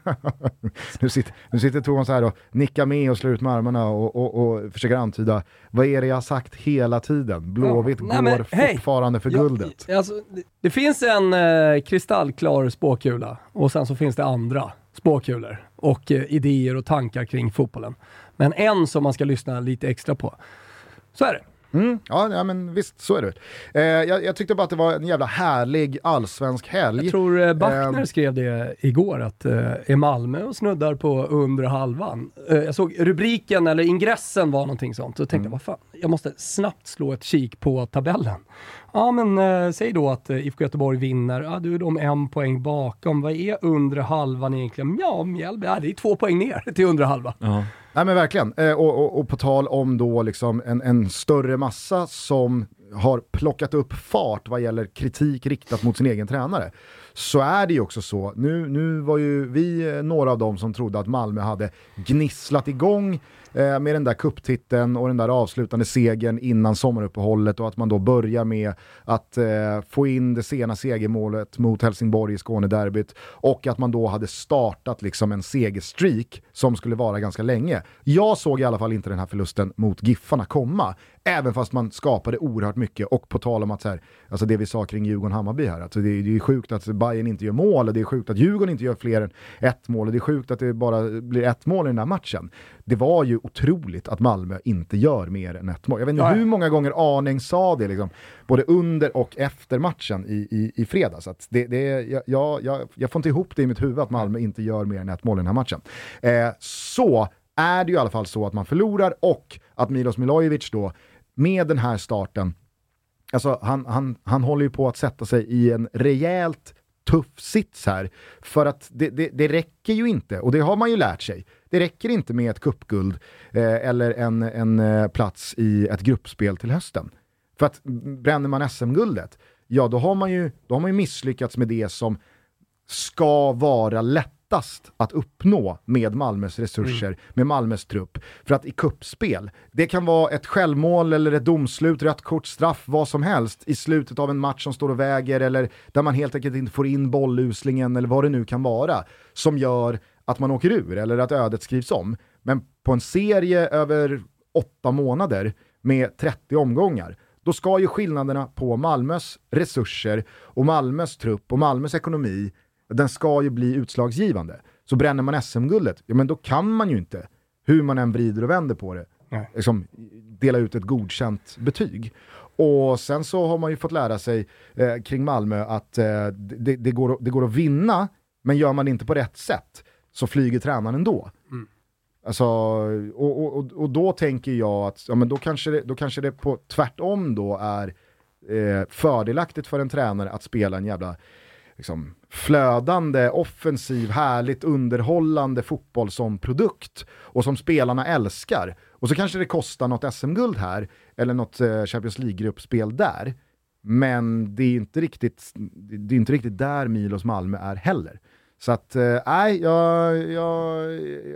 nu, sitter, nu sitter Thomas här och nickar med och slår ut med armarna och, och, och försöker antyda, vad är det jag har sagt hela tiden? Blåvitt ja, går men, fortfarande hej. för ja, guldet. Alltså, det, det finns en eh, kristallklar spåkula och sen så finns det andra spåkulor och eh, idéer och tankar kring fotbollen. Men en som man ska lyssna lite extra på. Så är det. Mm, ja, ja, men visst, så är det. Eh, jag, jag tyckte bara att det var en jävla härlig allsvensk helg. Jag tror eh, Bachner eh, skrev det igår, att eh, är Malmö och snuddar på under halvan. Eh, jag såg rubriken, eller ingressen var någonting sånt. Så tänkte mm. jag, vad fan, jag måste snabbt slå ett kik på tabellen. Ja, men eh, säg då att eh, I F K Göteborg vinner. Ja, du är de en poäng bakom. Vad är under halvan egentligen? Ja, Mjällby, ja, det är två poäng ner till under halva. Ja. Nej men verkligen, eh, och, och, och på tal om då liksom en, en större massa som har plockat upp fart vad gäller kritik riktat mot sin egen tränare, så är det ju också så, nu, nu var ju vi några av dem som trodde att Malmö hade gnisslat igång eh, med den där kupptiteln och den där avslutande segern innan sommaruppehållet, och att man då börjar med att eh, få in det sena segermålet mot Helsingborg i Skånederbyt, och att man då hade startat liksom en segerstreak som skulle vara ganska länge. Jag såg i alla fall inte den här förlusten mot Giffarna komma, även fast man skapade oerhört mycket. Och på tal om att så här, alltså det vi sa kring Djurgården-Hammarby här, alltså det, är, det är sjukt att Bayern inte gör mål, och det är sjukt att Djurgården inte gör fler än ett mål, och det är sjukt att det bara blir ett mål i den här matchen. Det var ju otroligt att Malmö inte gör mer än ett mål. Jag vet inte ja. hur många gånger Arning sa det liksom, både under och efter matchen i, i, i fredags. Att det, det, jag, jag, jag, jag får inte ihop det i mitt huvud att Malmö inte gör mer än ett mål i den här matchen. Eh, så är det ju i alla fall så att man förlorar, och att Milos Milojevic då med den här starten, alltså han, han, han håller ju på att sätta sig i en rejält tuff sits här, för att det, det, det räcker ju inte, och det har man ju lärt sig, det räcker inte med ett cupguld eh, eller en, en eh, plats i ett gruppspel till hösten. För att bränner man S M-guldet, ja då har man ju, då har man ju misslyckats med det som ska vara lätt att uppnå med Malmös resurser, mm. med Malmös trupp. För att i kuppspel, det kan vara ett självmål eller ett domslut, rött kort, straff, vad som helst i slutet av en match som står och väger, eller där man helt enkelt inte får in bolluslingen eller vad det nu kan vara, som gör att man åker ur eller att ödet skrivs om. Men på en serie över åtta månader med trettio omgångar, då ska ju skillnaderna på Malmös resurser och Malmös trupp och Malmös ekonomi, den ska ju bli utslagsgivande. Så bränner man S M-guldet, ja men då kan man ju inte, hur man än vrider och vänder på det, liksom, dela ut ett godkänt betyg. Och sen så har man ju fått lära sig eh, kring Malmö att eh, det, det, går, det går att vinna, men gör man det inte på rätt sätt så flyger tränaren ändå. Mm. Alltså, och, och, och då tänker jag att ja, men då, kanske det, då kanske det på tvärtom då är eh, fördelaktigt för en tränare att spela en jävla liksom, flödande, offensiv, härligt underhållande fotboll som produkt och som spelarna älskar. Och så kanske det kostar något S M-guld här eller något eh, Champions League-gruppspel där. Men det är inte riktigt, det är inte riktigt där Milos Malmö är heller. Så att, nej, eh, jag, jag,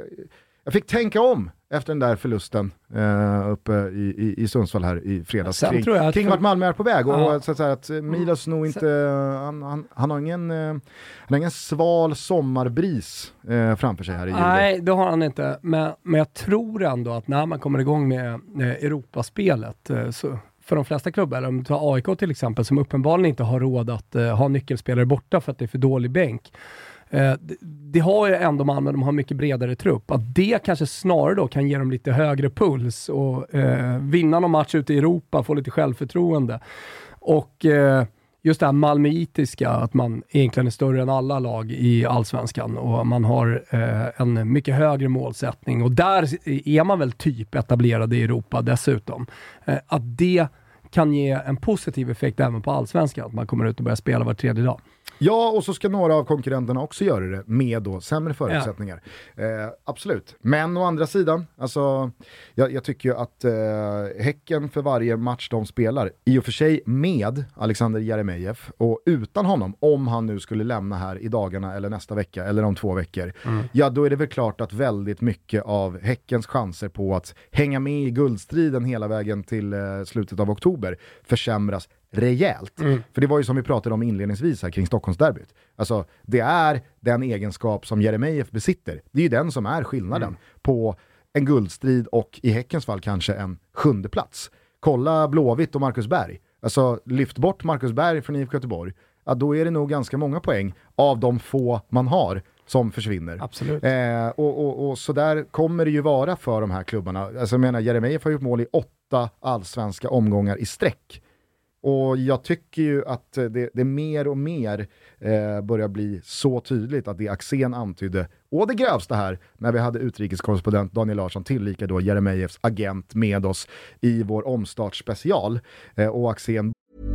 jag fick tänka om efter den där förlusten eh, uppe i, i, i Sundsvall här i fredags. Sen kring, tror jag att kring vart Malmö är på väg. Och, ja. och så att, säga att Milos nog inte, han, han, han, har ingen, han har ingen sval sommarbris eh, framför sig här i juli. Nej, det har han inte. Men, men jag tror ändå att när man kommer igång med eh, Europaspelet eh, så för de flesta klubbar, eller om du tar A I K till exempel, som uppenbarligen inte har råd att eh, ha nyckelspelare borta för att det är för dålig bänk. Eh, det, det har ju ändå Malmö, de har mycket bredare trupp. Att det kanske snarare då kan ge dem lite högre puls och eh, vinna någon match ute i Europa, få lite självförtroende. Och eh, just det här malmöitiska, att man egentligen är större än alla lag i allsvenskan och man har eh, en mycket högre målsättning. Och där är man väl typ etablerad i Europa dessutom. Eh, att det kan ge en positiv effekt även på allsvenskan, att man kommer ut och börjar spela var tredje dag. Ja, och så ska några av konkurrenterna också göra det med då sämre förutsättningar. Ja. Eh, absolut. Men å andra sidan, alltså, jag, jag tycker ju att eh, Häcken för varje match de spelar, i och för sig med Alexander Jeremejeff och utan honom, om han nu skulle lämna här i dagarna eller nästa vecka eller om två veckor, mm. ja då är det väl klart att väldigt mycket av Häckens chanser på att hänga med i guldstriden hela vägen till eh, slutet av oktober försämras rejält. Mm. För det var ju som vi pratade om inledningsvis här kring Stockholmsderbyt. Alltså, det är den egenskap som Jeremejeff besitter. Det är ju den som är skillnaden mm. på en guldstrid och i Häckens fall kanske en sjunde plats. Kolla Blåvitt och Marcus Berg. Alltså, lyft bort Marcus Berg från I F K Göteborg. Ja, då är det nog ganska många poäng av de få man har som försvinner. Absolut. Eh, och, och, och så där kommer det ju vara för de här klubbarna. Alltså, jag menar, Jeremejeff har gjort mål i åtta allsvenska omgångar i sträck. Och jag tycker ju att det, det mer och mer eh, börjar bli så tydligt att det Axén antydde, och det grövsta här, när vi hade utrikeskorrespondent Daniel Larsson, tillika då Jeremejeffs agent, med oss i vår omstartsspecial. Eh, och Axén...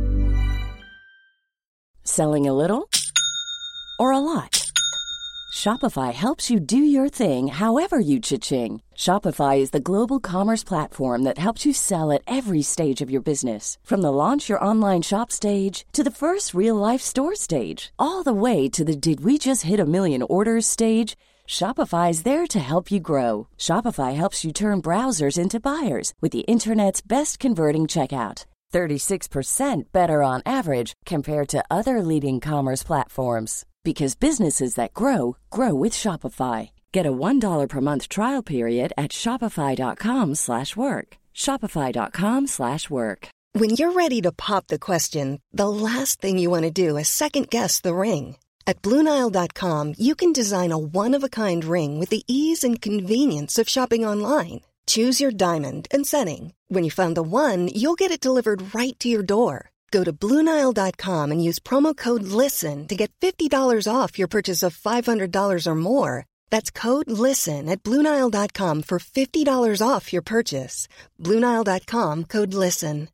Selling a little or a lot? Shopify helps you do your thing however you cha-ching. Shopify is the global commerce platform that helps you sell at every stage of your business. From the launch your online shop stage to the first real-life store stage, all the way to the did we just hit a million orders stage. Shopify is there to help you grow. Shopify helps you turn browsers into buyers with the internet's best converting checkout. thirty-six percent better on average compared to other leading commerce platforms. Because businesses that grow, grow with Shopify. Get a one dollar per month trial period at shopify.com slash work. Shopify.com slash work. When you're ready to pop the question, the last thing you want to do is second-guess the ring. At Blue Nile dot com, you can design a one-of-a-kind ring with the ease and convenience of shopping online. Choose your diamond and setting. When you find the one, you'll get it delivered right to your door. Go to Blue Nile dot com and use promo code LISTEN to get fifty dollars off your purchase of five hundred dollars or more. That's code LISTEN at Blue Nile dot com for fifty dollars off your purchase. Blue Nile dot com, code LISTEN.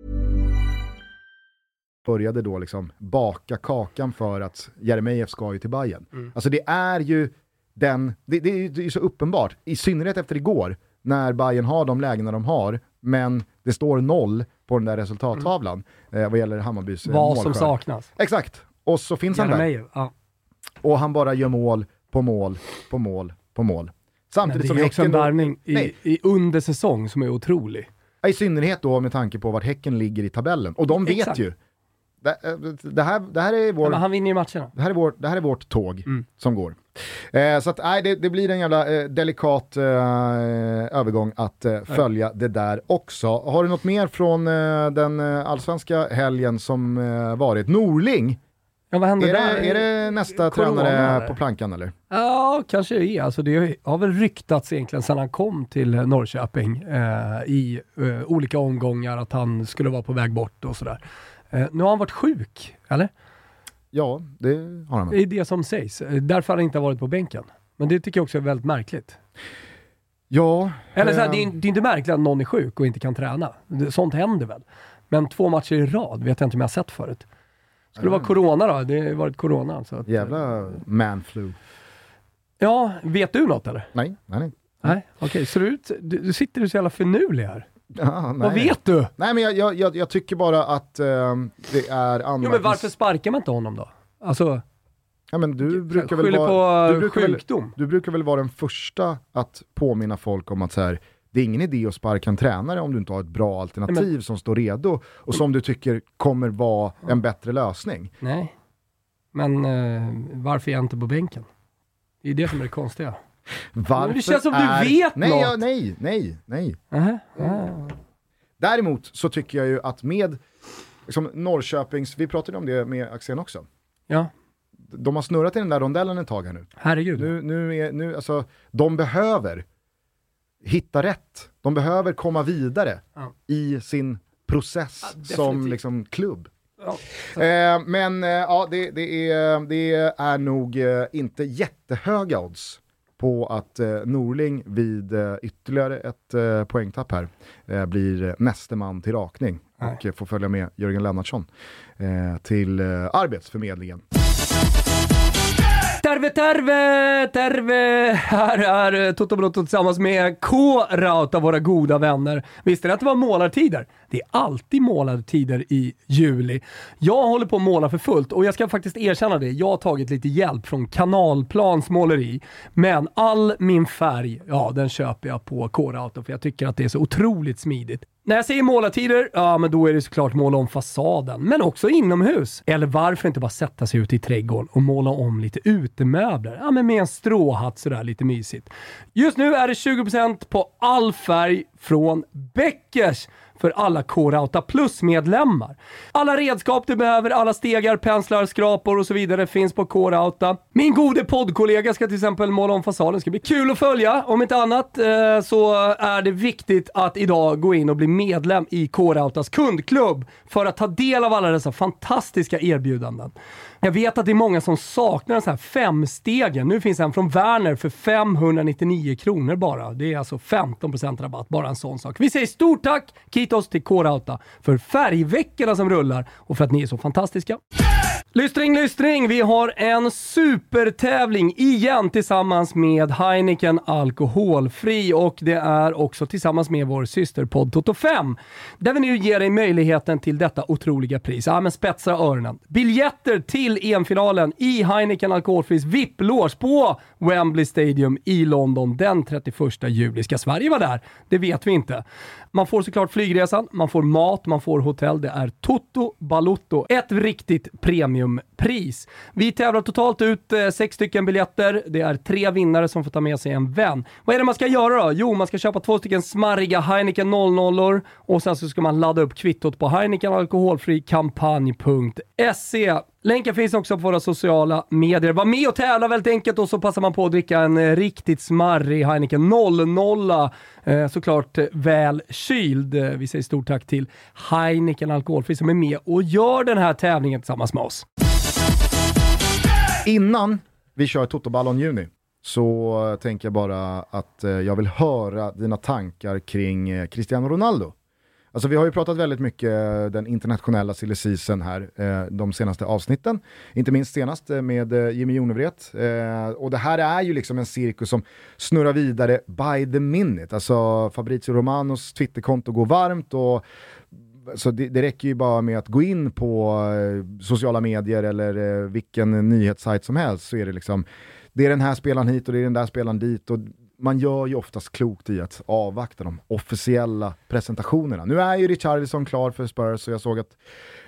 Började då liksom baka kakan för att Jeremejeff ska ju till Bayern. Mm. Alltså det är ju den, det, det, är ju, det är ju så uppenbart, i synnerhet efter igår, när Bayern har de lägena de har, men det står noll på den där resultattavlan mm. eh, vad gäller Hammarbys vad målskär. som saknas. Exakt. Och så finns han där. Ja. Och han bara gör mål på mål på mål på mål. Samtidigt men det är som också en värvning i, i under säsong som är otrolig. I synnerhet då med tanke på vart Häcken ligger i tabellen. Och de vet Exakt. ju. Det, det, här, det här är vår... Ja, han vinner ju matcherna. Det här är, vår, det här är vårt tåg mm. som går. Eh, så att nej, det, det blir en jävla eh, delikat eh, övergång att eh, följa det där också. Har du något mer från eh, den eh, allsvenska helgen som eh, varit? Norling Ja, vad händer är, där? det, är det nästa Corona, tränare eller? på plankan eller? Ja, kanske det är. Alltså, det har väl ryktats egentligen sedan han kom till Norrköping eh, i eh, olika omgångar att han skulle vara på väg bort och sådär. Eh, nu har han varit sjuk, eller? Ja, det har han. Det är det som sägs. Därför har han inte varit på bänken. Men det tycker jag också är väldigt märkligt. Ja. Eller så här, eh, det, är, det är inte märkligt att någon är sjuk och inte kan träna. Det, sånt händer väl. Men två matcher i rad vet jag inte om jag har sett förut. Skulle det vara corona då? Det har varit corona. Så att, Jävla manflu. Ja, vet du något eller? Nej, nej, nej. Nej, okej. Okay. Så du, ut, du, du sitter du så jävla finurlig här. Ja, nej. Vad vet du? Nej, men jag, jag, jag, jag tycker bara att eh, det är anmärknings... Jo, men varför sparkar man inte honom då? Alltså, ja, men du brukar väl skyller vara, på du brukar sjukdom. Väl, du brukar väl vara den första att påminna folk om att så här, det är ingen idé att sparka en tränare om du inte har ett bra alternativ nej, men... som står redo och som du tycker kommer vara en bättre lösning. Nej, men eh, varför är jag inte på bänken? Det är det som är det konstiga. Varför men det känns som är... du vet nej, något. Ja, nej, nej, nej. Uh-huh. Uh-huh. Däremot så tycker jag ju att med liksom, Norrköpings, vi pratade om det med Axén också. Ja. De har snurrat i den där rondellen ett tag här nu. Herregud. Nu, nu är, nu, alltså, de behöver hitta rätt. De behöver komma vidare ja. i sin process ja, som liksom, klubb. Ja. Eh, men eh, ja, det, det, är, det är nog eh, inte jättehöga odds på att eh, Norling vid eh, ytterligare ett eh, poängtapp här eh, blir nästa man till rakning Nej. och eh, får följa med Jörgen Lennartsson eh, till eh, Arbetsförmedlingen. Terve, terve, terve! Här är Toto Balotto tillsammans med K-Rauta, våra goda vänner. Visste ni att det var målartider? Det är alltid målartider i juli. Jag håller på att måla för fullt och jag ska faktiskt erkänna det. Jag har tagit lite hjälp från Kanalplans måleri. Men all min färg, ja den köper jag på K-Rauta för jag tycker att det är så otroligt smidigt. När jag säger målartider, ja men då är det såklart måla om fasaden, men också inomhus. Eller varför inte bara sätta sig ut i trädgården och måla om lite utemöbler, ja men med en stråhatt sådär lite mysigt. Just nu är det tjugo procent på all färg från Beckers för alla K-Rauta Plus-medlemmar. Alla redskap du behöver, alla stegar, penslar, skrapor och så vidare finns på K-Rauta. Min gode poddkollega ska till exempel måla om fasaden. Det ska bli kul att följa. Om inte annat eh, så är det viktigt att idag gå in och bli medlem i K-Rautas kundklubb för att ta del av alla dessa fantastiska erbjudanden. Jag vet att det är många som saknar en sån här femstegen. Nu finns en från Werner för femhundranittionio kronor bara. Det är alltså femton procent rabatt, bara en sån sak. Vi säger stort tack, Kitos till K-Rauta för färgveckorna som rullar och för att ni är så fantastiska. Lystring, lystring! Vi har en supertävling igen tillsammans med Heineken Alkoholfri och det är också tillsammans med vår systerpodd Toto fem där vi nu ger dig möjligheten till detta otroliga pris. Ja, men spetsa öronen. Biljetter till E M-finalen i Heineken Alkoholfris V I P-lås på Wembley Stadium i London den trettioförsta juli. Ska Sverige vara där? Det vet vi inte. Man får såklart flygresan, man får mat, man får hotell. Det är Toto Balotto. Ett riktigt premiumpris. Vi tävlar totalt ut eh, sex stycken biljetter. Det är tre vinnare som får ta med sig en vän. Vad är det man ska göra då? Jo, man ska köpa två stycken smarriga Heineken noll noll och sen så ska man ladda upp kvittot på heineken alkoholfri kampanj punkt se. Länken finns också på våra sociala medier. Var med och tävla väldigt enkelt och så passar man på att dricka en riktigt smarrig Heineken noll noll. Eh, såklart väl kyld. Vi säger stort tack till Heineken Alkoholfri som är med och gör den här tävlingen tillsammans med oss. Innan vi kör Totoballon juni så tänker jag bara att eh, jag vill höra dina tankar kring eh, Cristiano Ronaldo. Alltså vi har ju pratat väldigt mycket den internationella silly season här eh, de senaste avsnitten. Inte minst senast eh, med eh, Jimmy Jonevret. Eh, och det här är ju liksom en cirkus som snurrar vidare by the minute. Alltså Fabrizio Romanos Twitterkonto går varmt och så det, det räcker ju bara med att gå in på eh, sociala medier eller eh, vilken nyhetssajt som helst så är det liksom det är den här spelaren hit och det är den där spelaren dit och man gör ju oftast klokt i att avvakta de officiella presentationerna. Nu är ju Richarlison klar för Spurs och jag såg att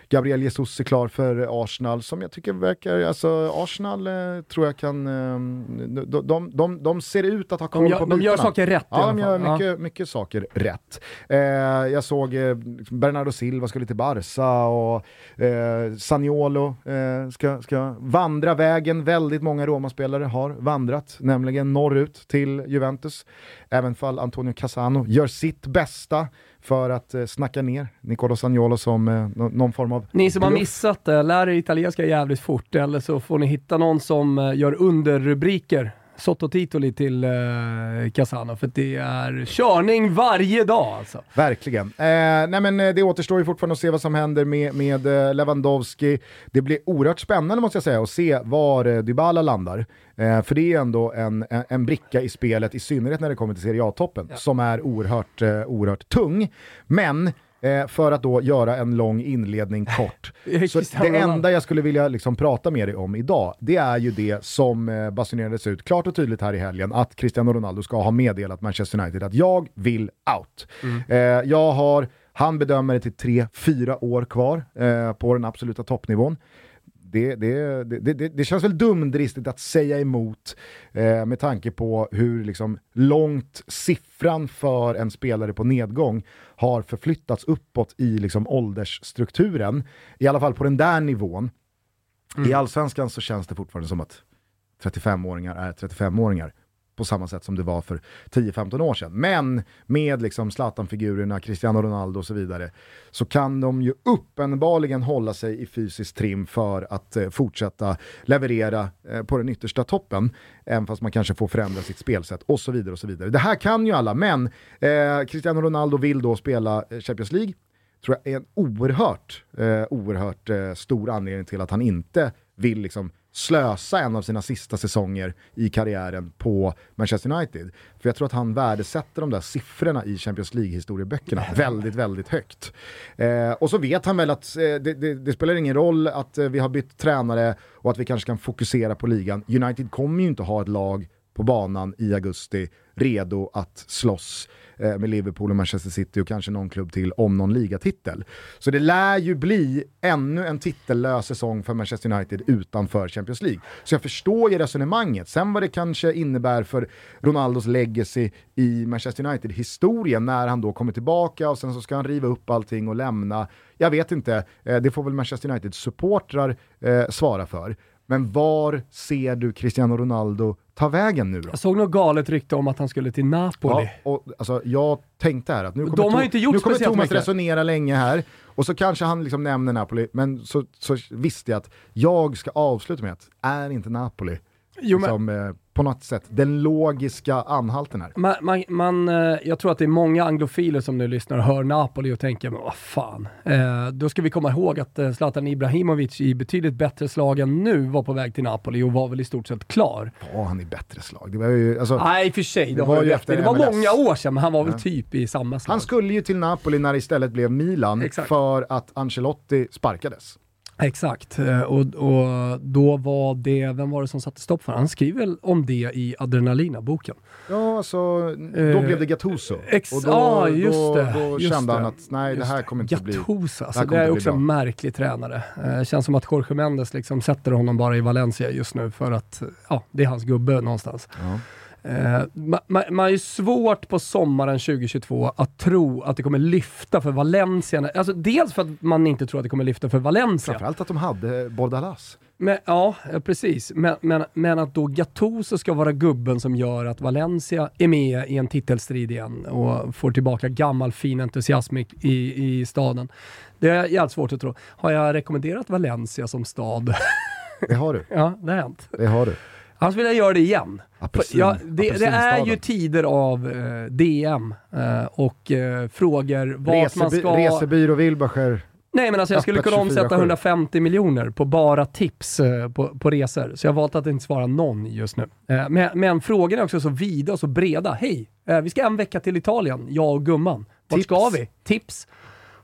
Gabriel Jesus är klar för Arsenal, som jag tycker verkar, alltså Arsenal eh, tror jag kan, eh, de, de, de, de ser ut att ha koll de gör, på de gör saker rätt. Ja, de gör ja. mycket, mycket saker rätt. Eh, jag såg eh, Bernardo Silva skulle till Barca och eh, Zaniolo eh, ska, ska vandra vägen. Väldigt många Roma-spelare har vandrat, nämligen norrut till Juventus. Även fall Antonio Cassano gör sitt bästa för att eh, snacka ner Nicolo Zaniolo som eh, någon form av... Ni som har bluff. missat det, lär er italienska jävligt fort, eller så får ni hitta någon som eh, gör underrubriker sottotitoli till eh, Cassano, för det är körning varje dag alltså. Verkligen. Eh, nej men det återstår ju fortfarande att se vad som händer med, med eh, Lewandowski. Det blir oerhört spännande måste jag säga att se var eh, Dybala landar. Eh, för det är ändå en, en, en bricka i spelet, i synnerhet när det kommer till Serie A-toppen, ja. Som är oerhört, eh, oerhört tung. Men Eh, för att då göra en lång inledning kort. Så det enda jag skulle vilja liksom prata med dig om idag, det är ju det som eh, basunerades ut klart och tydligt här i helgen, att Cristiano Ronaldo ska ha meddelat Manchester United att jag vill out. Mm. Eh, jag har, han bedömer det till tre, fyra år kvar eh, på den absoluta toppnivån. Det, det, det, det, det känns väl dumdristigt att säga emot eh, med tanke på hur liksom långt siffran för en spelare på nedgång har förflyttats uppåt i liksom åldersstrukturen. I alla fall på den där nivån. Mm. I Allsvenskan så känns det fortfarande som att trettiofemåringar är trettiofemåringar. På samma sätt som det var för tio femton år sedan. Men med liksom Zlatan-figurerna, Cristiano Ronaldo och så vidare, så kan de ju uppenbarligen hålla sig i fysisk trim för att eh, fortsätta leverera eh, på den yttersta toppen. Även fast man kanske får förändra sitt spelsätt och så vidare och så vidare. Det här kan ju alla, men eh, Cristiano Ronaldo vill då spela Champions League. Tror jag är en oerhört, eh, oerhört eh, stor anledning till att han inte vill liksom slösa en av sina sista säsonger i karriären på Manchester United. För jag tror att han värdesätter de där siffrorna i Champions League-historieböckerna väldigt, väldigt högt. Eh, och så vet han väl att eh, det, det, det spelar ingen roll att eh, vi har bytt tränare och att vi kanske kan fokusera på ligan. United kommer ju inte ha ett lag på banan i augusti redo att slåss eh, med Liverpool och Manchester City och kanske någon klubb till om någon ligatitel. Så det lär ju bli ännu en titellös säsong för Manchester United utanför Champions League. Så jag förstår ju resonemanget. Sen vad det kanske innebär för Ronaldos legacy i Manchester United-historien när han då kommer tillbaka och sen så ska han riva upp allting och lämna. Jag vet inte, eh, det får väl Manchester United-supportrar eh, svara för. Men var ser du Cristiano Ronaldo ta vägen nu då? Jag såg något galet rykte om att han skulle till Napoli. Ja, och, alltså, jag tänkte här att nu kommer, De har to- inte gjort nu kommer Thomas mycket. resonera länge här och så kanske han liksom nämner Napoli, men så, så visste jag att jag ska avsluta med att är inte Napoli jo, men... som, eh, på något sätt den logiska anhalten här. Man, man, man, jag tror att det är många anglofiler som nu lyssnar och hör Napoli och tänker, men vad fan. Eh, då ska vi komma ihåg att eh, Zlatan Ibrahimovic i betydligt bättre slag än nu var på väg till Napoli och var väl i stort sett klar. Ja, han är bättre slag. Det var ju, alltså, Nej, för sig. Det, det var, var, ju efter det var M L S. många år sedan, men han var väl ja. typ i samma slag. Han skulle ju till Napoli när det istället blev Milan. Exakt. För att Ancelotti sparkades. Exakt, och, och då var det, vem var det som satte stopp för? Han skriver väl om det i Adrenalina-boken. Ja, så då eh, blev det Gattuso. Ex- och då, ah, just då, det, då just kände det, han att nej, det här kommer inte Gattuso, bli alltså, det, här det är också bra. en märklig tränare. Eh, känns som att Jorge Mendes liksom sätter honom bara i Valencia just nu för att ja, det är hans gubbe någonstans. Ja. Uh, man, man, man är ju svårt på sommaren tjugohundratjugotvå att tro att det kommer lyfta för Valencia. Alltså dels för att man inte tror att det kommer lyfta för Valencia. Framförallt att de hade Bordalas. Men, ja, precis. Men, men, men att då Gattuso ska vara gubben som gör att Valencia är med i en titelstrid igen och får tillbaka gammal fin entusiasm i, i staden. Det är jävligt svårt att tro. Har jag rekommenderat Valencia som stad? Det har du. Ja, det har hänt. Det har du. Annars vill jag göra det igen. Apelsin, ja, det, det är ju tider av eh, D M eh, och eh, frågor vart Reseby- man ska... Resebyrå Wilbacher. Nej, men alltså jag skulle kunna omsätta hundrafemtio miljoner på bara tips eh, på, på resor. Så jag har valt att inte svara någon just nu. Eh, men, men frågorna är också så vida och så breda. Hej, eh, vi ska en vecka till Italien, jag och gumman. Vart Tips. ska vi? Tips.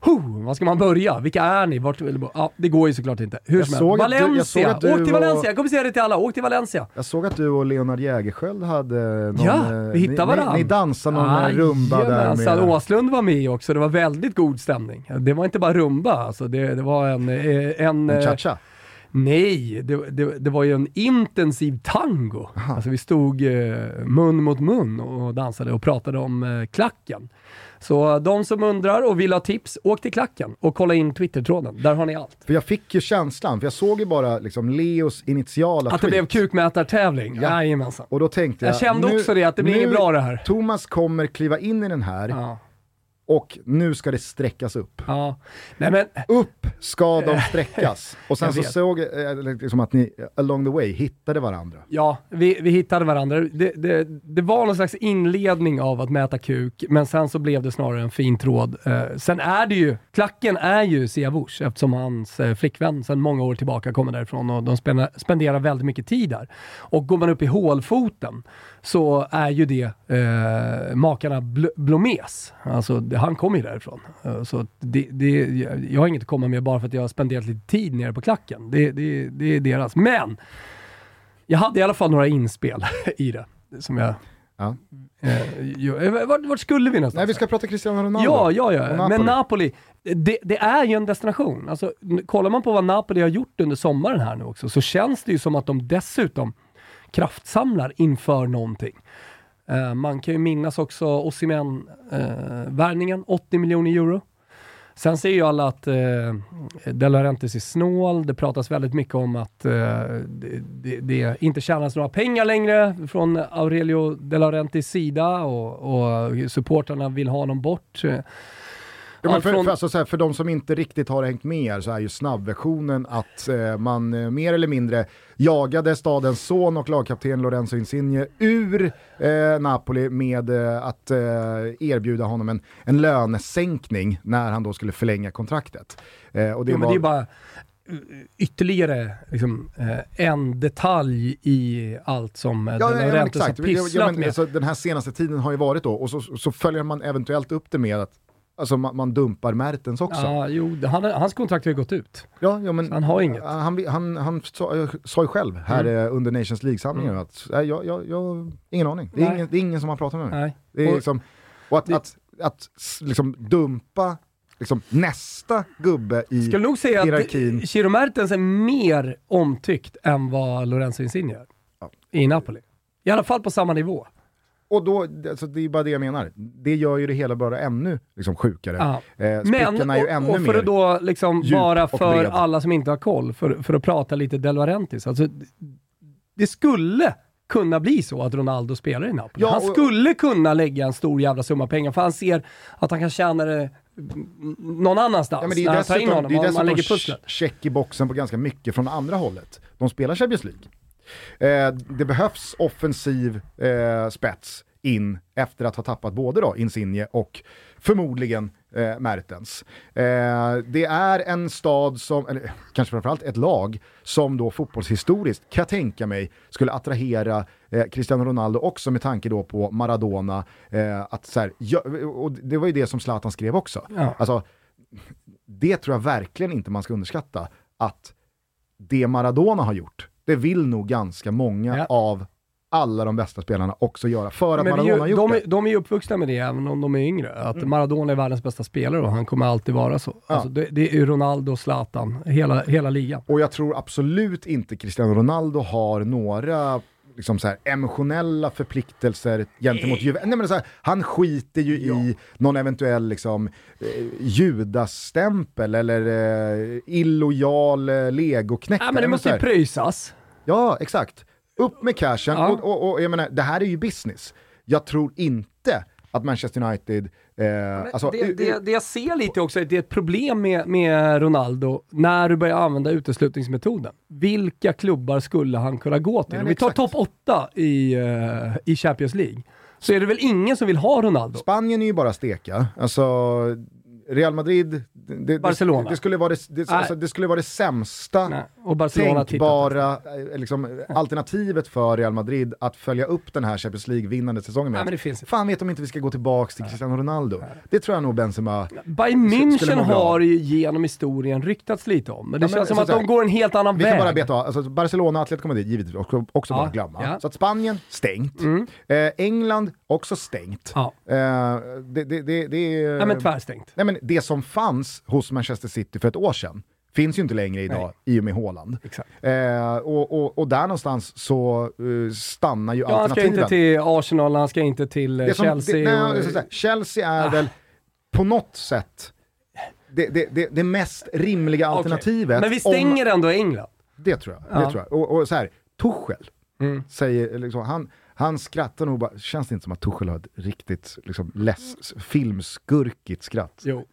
Huh, vad ska man börja? Vilka är ni? Vart, ja, det går ju såklart inte. Hur som helst. Valencia. Du, Åk till Valencia. Jag kommer säga det till alla. Åk till Valencia. Jag såg att du och Leonard Jägerskiöld hade någon... Ja, vi hittade varandra. Ni, ni dansade någon ah, rumba där med... Åslund var med också. Det var väldigt god stämning. Det var inte bara rumba. Alltså. Det, det var en... En, en cha-cha. Nej, det, det, det var ju en intensiv tango. Aha. Alltså vi stod eh, mun mot mun och dansade och pratade om eh, klacken. Så de som undrar och vill ha tips, åk till klacken och kolla in Twitter-tråden. Där har ni allt. För jag fick ju känslan, för jag såg ju bara liksom Leos initiala att tweet. Det blev kukmätartävling. Ja. Jajamensan. Och då tänkte jag... Jag kände nu, också det, att det blir inget bra det här. Thomas kommer kliva in i den här. Ja. Och nu ska det sträckas upp. Ja. Nej, men... Upp ska de sträckas. Och sen så såg jag liksom att ni along the way hittade varandra. Ja, vi, vi hittade varandra. Det, det, det var någon slags inledning av att mäta kuk, men sen så blev det snarare en fin tråd. Eh, sen är det ju, klacken är ju Siavush, eftersom hans eh, flickvän sedan många år tillbaka kommer därifrån och de spenderar, spenderar väldigt mycket tid där. Och går man upp i hålfoten så är ju det eh, makarna Bl- Blomés. Alltså det, han kommer ju därifrån. Uh, så det, det, jag har inget att komma med bara för att jag har spenderat lite tid nere på klacken. Det, det, det är deras. Men jag hade i alla fall några inspel i det. Som jag... Ja. Eh, jag vart, vart skulle vi någonstans? Nej, vi ska prata Cristiano Ronaldo. Ja, ja, ja. Napoli. Men Napoli, det, det är ju en destination. Alltså, kollar man på vad Napoli har gjort under sommaren här nu också, så känns det ju som att de dessutom kraftsamlar inför någonting. Uh, man kan ju minnas också Osimhen-värvningen, uh, åttio miljoner euro. Sen ser ju alla att uh, De Laurentiis är snål. Det pratas väldigt mycket om att uh, det, det, det inte tjänas några pengar längre från Aurelio De Laurentiis sida och, och supporterna vill ha honom bort. Uh, Ja, men för, för, alltså, så här, för de som inte riktigt har hängt med så är ju snabbversionen att eh, man eh, mer eller mindre jagade stadens son och lagkapten Lorenzo Insigne ur eh, Napoli med eh, att eh, erbjuda honom en, en lönesänkning när han då skulle förlänga kontraktet. Eh, och det, ja, var... men det är bara ytterligare liksom, eh, en detalj i allt som eh, ja, De Laurentiis ja, har pysslat ja, men, med. alltså, den här senaste tiden har ju varit då och så, så följer man eventuellt upp det med att alltså man, man dumpar Mertens också. Ja, jo, han, hans kontrakt har ju gått ut. Ja, ja men han har inget. Han, han, han sa, sa ju själv här mm. under Nations League-samlingen mm. att jag, jag, jag, jag ingen aning. Det är ingen, det är ingen som har pratat med mig. Nej. Det är och, liksom, och att, det, att, att, att liksom dumpa liksom nästa gubbe i skulle nog säga hierarkin. Att Ciro Mertens är mer omtyckt än vad Lorenzo Insigne är ja. i Napoli. I alla fall på samma nivå. Och då, alltså det är bara det jag menar. Det gör ju det hela bara ännu liksom, sjukare. Ja. Eh, Men, är ju och, ännu och för mer att då liksom bara för bred. alla som inte har koll, för, för att prata lite De Laurentiis. Alltså, det skulle kunna bli så att Ronaldo spelar i Napoli. Ja, han skulle kunna lägga en stor jävla summa pengar, för han ser att han kan tjäna det någon annanstans. Ja, men det är dessutom, in honom, det är dessutom lägger pusslet. Check i boxen på ganska mycket från andra hållet. De spelar Champions League. Eh, det behövs offensiv eh, spets in efter att ha tappat både då Insigne och förmodligen eh, Mertens. Eh, det är en stad som, eller kanske framförallt ett lag som då fotbollshistoriskt kan jag tänka mig skulle attrahera eh, Cristiano Ronaldo också med tanke då på Maradona. Eh, att så här, ja, och det var ju det som Zlatan skrev också. Ja. Alltså, det tror jag verkligen inte man ska underskatta, att det Maradona har gjort, det vill nog ganska många ja. av alla de bästa spelarna också göra, för att men Maradona ju, har gjort de, det. De är ju uppvuxna med det, även om de är yngre. Att mm. Maradona är världens bästa spelare och han kommer alltid vara så. Ja. Alltså det, det är Ronaldo och Zlatan, hela, hela ligan. Och jag tror absolut inte Cristiano Ronaldo har några liksom så här emotionella förpliktelser gentemot Juventus. Nej, men så här, han skiter ju ja. i någon eventuell liksom eh, judastämpel eller eh, illojal eh, legoknäckare. Ja, men det måste ju pröjsas. Ja, exakt. Upp med cashen ja. och, och, och jag menar, det här är ju business. Jag tror inte att Manchester United eh, alltså, det, det, det jag ser lite också är att det är ett problem med, med Ronaldo när du börjar använda uteslutningsmetoden. Vilka klubbar skulle han kunna gå till? Om vi tar topp åtta i, uh, i Champions League, så är det väl ingen som vill ha Ronaldo. Spanien är ju bara steka. Alltså, Real Madrid, det, Barcelona. det, det, skulle vara det, det, alltså, det skulle vara det sämsta Nej. Och Barcelona tänkbara liksom, alternativet för Real Madrid att följa upp den här Champions League-vinnande säsongen med. Nej, men det finns Fan vet om inte vi ska gå tillbaka till Cristiano Ronaldo. Nej. Det tror jag nog Benzema Bayern München har ju genom historien ryktats lite om. Men det ja, känns men, som att här, de går en helt annan vi väg. Vi kan bara beta av. Alltså, Barcelona, Atletico Madrid, givetvis också, också ja, bara glömma. Ja. Så att Spanien, stängt. Mm. Eh, England, också stängt. Ja. Eh, det, det, det, det är... Ja, men tvärstängt. Nej, men det som fanns hos Manchester City för ett år sedan finns ju inte längre idag. Nej. I och med Haaland. Exakt. Eh, och, och, och där någonstans så uh, stannar ju ja, alternativen. Han ska inte till Arsenal, han ska inte till uh, som, Chelsea. Det, nej, och... säga, Chelsea är ah. väl på något sätt det, det, det, det mest rimliga alternativet. Okay. Men vi stänger om... ändå England. Det tror jag. Ja. Det tror jag. Och, och så här, Tuchel mm. säger liksom, han Han skrattar nog bara, känns det inte som att Tuchel har ett riktigt liksom, less, filmskurkigt skratt? Jo.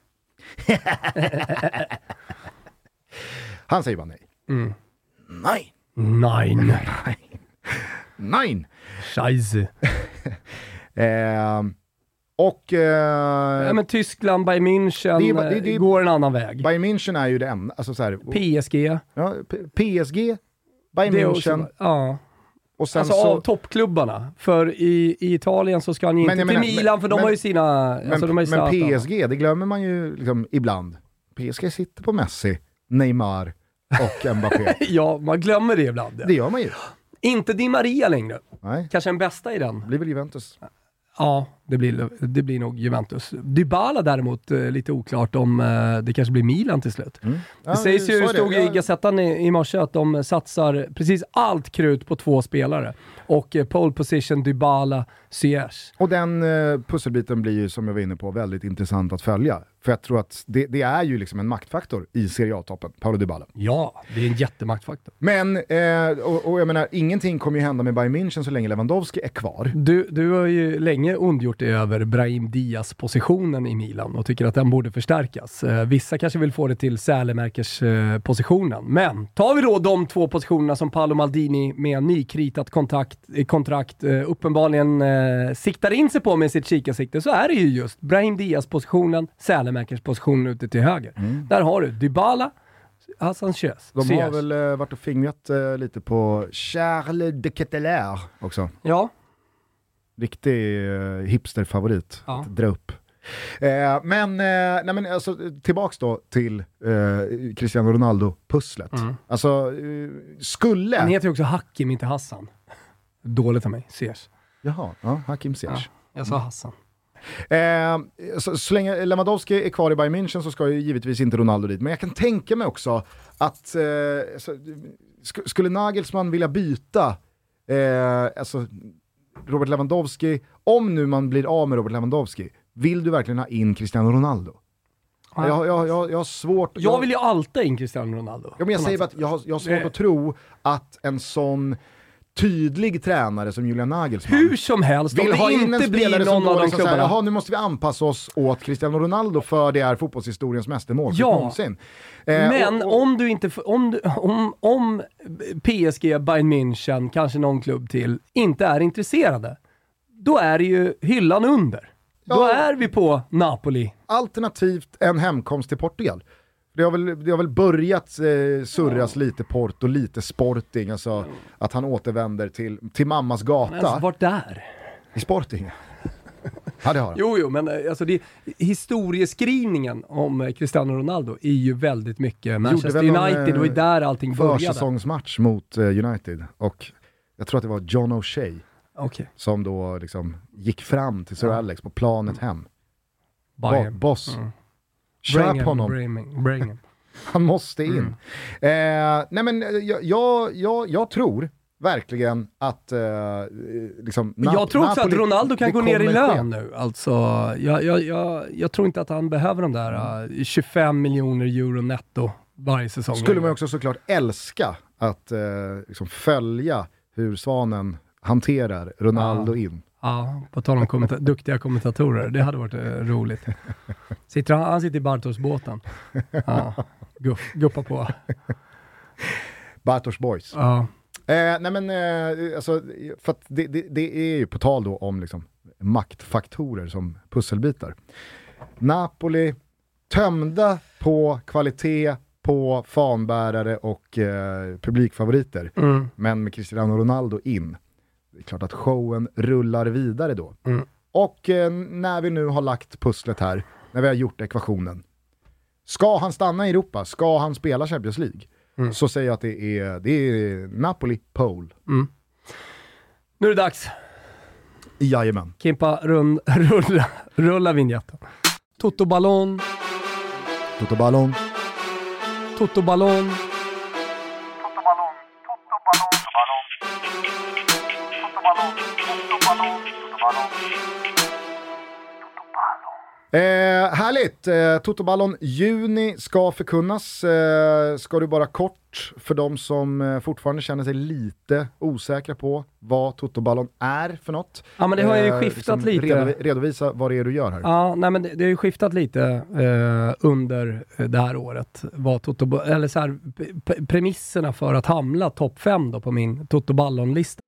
Han säger bara nej. Mm. Nej. Nej. Nej. Nej. Scheisse. eh, och... Eh, ja, men Tyskland, Bayern München det, det, det, går en annan väg. Bayern München är ju det enda. Alltså, så här, P S G. Ja, P- PSG, Bayern München. Också, ja. Och sen alltså så, av toppklubbarna. För i, i Italien så ska han ju inte till menar, Milan för de men, har ju sina... Men, alltså, de har ju men P S G, det glömmer man ju liksom, ibland. P S G sitter på Messi, Neymar och Mbappé. Ja, man glömmer det ibland. Ja. Det gör man ju. Inte Di Maria längre. Nej. Kanske den bästa i den. Blir väl Juventus. Ja, det blir, det blir nog Juventus. Dybala däremot, eh, lite oklart om eh, det kanske blir Milan till slut. Mm. Ja, det sägs ju, det stod det. i Gazettan i, i morse att de satsar precis allt krut på två spelare. Och eh, pole position, Dybala, Ziyech. Och den eh, pusselbiten blir ju, som jag var inne på, väldigt intressant att följa. För jag tror att det, det är ju liksom en maktfaktor i Serie A-toppen, Paulo Dybala. Ja, det är en jättemaktfaktor. Men, eh, och, och jag menar, ingenting kommer ju hända med Bayern München så länge Lewandowski är kvar. Du, du har ju länge ondgjort dig över Brahim Diaz-positionen i Milan och tycker att den borde förstärkas. Eh, vissa kanske vill få det till Sälemäkers-positionen. Eh, Men tar vi då de två positionerna som Paolo Maldini med nykritat kontakt, kontrakt eh, uppenbarligen eh, siktar in sig på med sitt kikarsikte, så är det ju just Brahim Diaz-positionen, Sälemäkers position ute till höger. Mm. Där har du Dybala, Hassan Ziyech. De har väl eh, varit och fingrat eh, lite på Charles de Ketelaere också. Ja. Riktig eh, hipsterfavorit ja. att dra upp. Eh, men, eh, nej men alltså, tillbaks då till eh, Cristiano Ronaldo-pusslet. Mm. Alltså, eh, skulle... Han heter ju också Hakim, inte Hassan. Dåligt av mig, Ziyech. Jaha, ja, Hakim Ziyech. Ja, jag sa Hassan. Eh, så, så länge Lewandowski är kvar i Bayern München så ska ju givetvis inte Ronaldo dit. Men jag kan tänka mig också att eh, så, sk- skulle Nagelsmann vilja byta eh, alltså Robert Lewandowski, om nu man blir av med Robert Lewandowski, vill du verkligen ha in Cristiano Ronaldo? Ja. Jag, jag, jag, jag har svårt... Jag, jag vill ju alltid in Cristiano Ronaldo. Ja, men jag säger bara att jag har, jag har svårt det... att tro att en sån tydlig tränare som Julian Nagelsmann hur som helst vill ha in inte en spelare någon som av de liksom klubbarna. Jaha, nu måste vi anpassa oss åt Cristiano Ronaldo för det är fotbollshistoriens mästermål. Ja. Någonsin. Eh, Men och, och, om du inte om, du, om, om P S G, Bayern München, kanske någon klubb till inte är intresserade, då är det ju hyllan under. Ja. Då är vi på Napoli. Alternativt en hemkomst till Portugal. Det har väl, det har väl börjat eh, surras ja. lite Porto, lite Sporting, alltså mm. att han återvänder till, till mammas gata. Men alltså, vart där? I Sporting. Ja, det har han. Jo, jo, men alltså det, historieskrivningen om Cristiano Ronaldo är ju väldigt mycket Manchester United, och är där allting började. Försäsongsmatch mot uh, United, och jag tror att det var John O'Shea okay. som då liksom gick fram till Sir ja. Alex på planet hem. Bo- boss. Mm. Köp honom. Bring, bring han måste in. Mm. Eh, nej men jag, jag, jag, jag tror verkligen att eh, liksom, Na- jag tror också Napoli, att Ronaldo kan gå ner i lön ske. nu. Alltså, jag, jag, jag, jag tror inte att han behöver de där uh, tjugofem miljoner euro netto varje säsong. Skulle man också såklart älska att eh, liksom följa hur Svanen hanterar Ronaldo ja. in. Ja, på tal om kommenta- duktiga kommentatorer. Det hade varit eh, roligt. Sitter han, han sitter i Bartos-båten. Ja, guff, guppa på. Bartos Boys. Ja. Eh, nej men, eh, alltså, för att det, det, det är ju på tal då om liksom maktfaktorer som pusselbitar. Napoli tömda på kvalitet, på fanbärare och eh, publikfavoriter. Mm. Men med Cristiano Ronaldo in. Det är klart att showen rullar vidare då. Mm. Och eh, när vi nu har lagt pusslet här, när vi har gjort ekvationen. Ska han stanna i Europa? Ska han spela Champions League? Mm. Så säger jag att det är, det är Napoli pole. Mm. Nu är det dags. Jajamän. Kimpa, rund, rulla, rulla vignetten. Toto Ballon. Toto Ballon. Toto Ballon. Toto Ballon. Toto Ballon. Toto Ballon. Toto Ballon. Toto Ballon. Toto Ballon. Eh, härligt, eh, Toto Ballon juni ska förkunnas. Eh, ska du bara kort för de som eh, fortfarande känner sig lite osäkra på vad Toto Ballon är för något. Ja, men det har ju skiftat liksom lite. Redovi- redovisa vad det är du gör här. Ja, nej, men det, det har ju skiftat lite eh, under det här året. Vad Toto, eller så här, p- premisserna för att hamna topp fem då på min Toto Ballon-lista.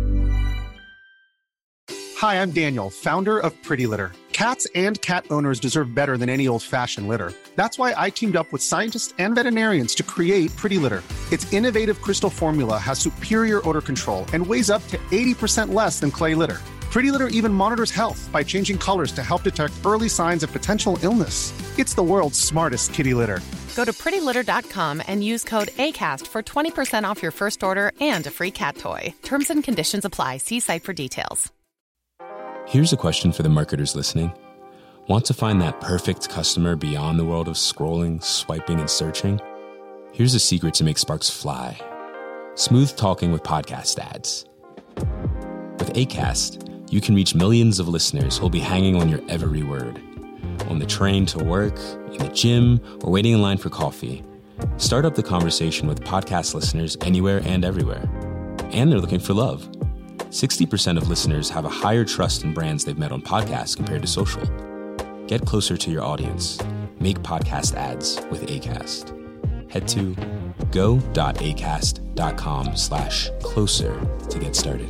Hi, I'm Daniel, founder of Pretty Litter. Cats and cat owners deserve better than any old-fashioned litter. That's why I teamed up with scientists and veterinarians to create Pretty Litter. Its innovative crystal formula has superior odor control and weighs up to eighty percent less than clay litter. Pretty Litter even monitors health by changing colors to help detect early signs of potential illness. It's the world's smartest kitty litter. Go to pretty litter dot com and use code ACAST for twenty percent off your first order and a free cat toy. Terms and conditions apply. See site for details. Here's a question for the marketers listening. Want to find that perfect customer beyond the world of scrolling, swiping, and searching? Here's a secret to make sparks fly. Smooth talking with podcast ads. With Acast, you can reach millions of listeners who'll be hanging on your every word. On the train to work, in the gym, or waiting in line for coffee. Start up the conversation with podcast listeners anywhere and everywhere. And they're looking for love. sixty percent of listeners have a higher trust in brands they've met on podcasts compared to social. Get closer to your audience. Make podcast ads with Acast. Head to go.acast.com slash closer to get started.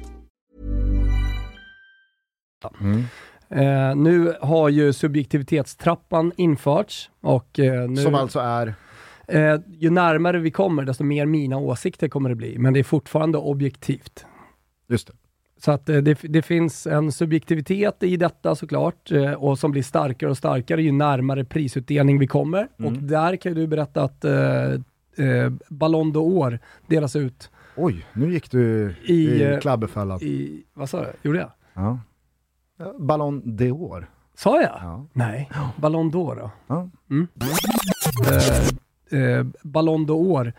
Mm. Eh, nu har ju subjektivitetstrappan införts. Och, eh, nu, som alltså är... Eh, ju närmare vi kommer, desto mer mina åsikter kommer det bli. Men det är fortfarande objektivt. Just det. Så att det, det finns en subjektivitet i detta såklart, och som blir starkare och starkare ju närmare prisutdelning vi kommer. Mm. Och där kan du berätta att eh, eh, Ballon d'Or delas ut. Oj, nu gick du i, i klabbefällan. I, vad sa du? Gjorde jag? Ja. Ballon d'Or. Sa jag? Ja. Nej, Ballon d'Or då. Ja. Mm. Eh, eh, Ballon d'Or.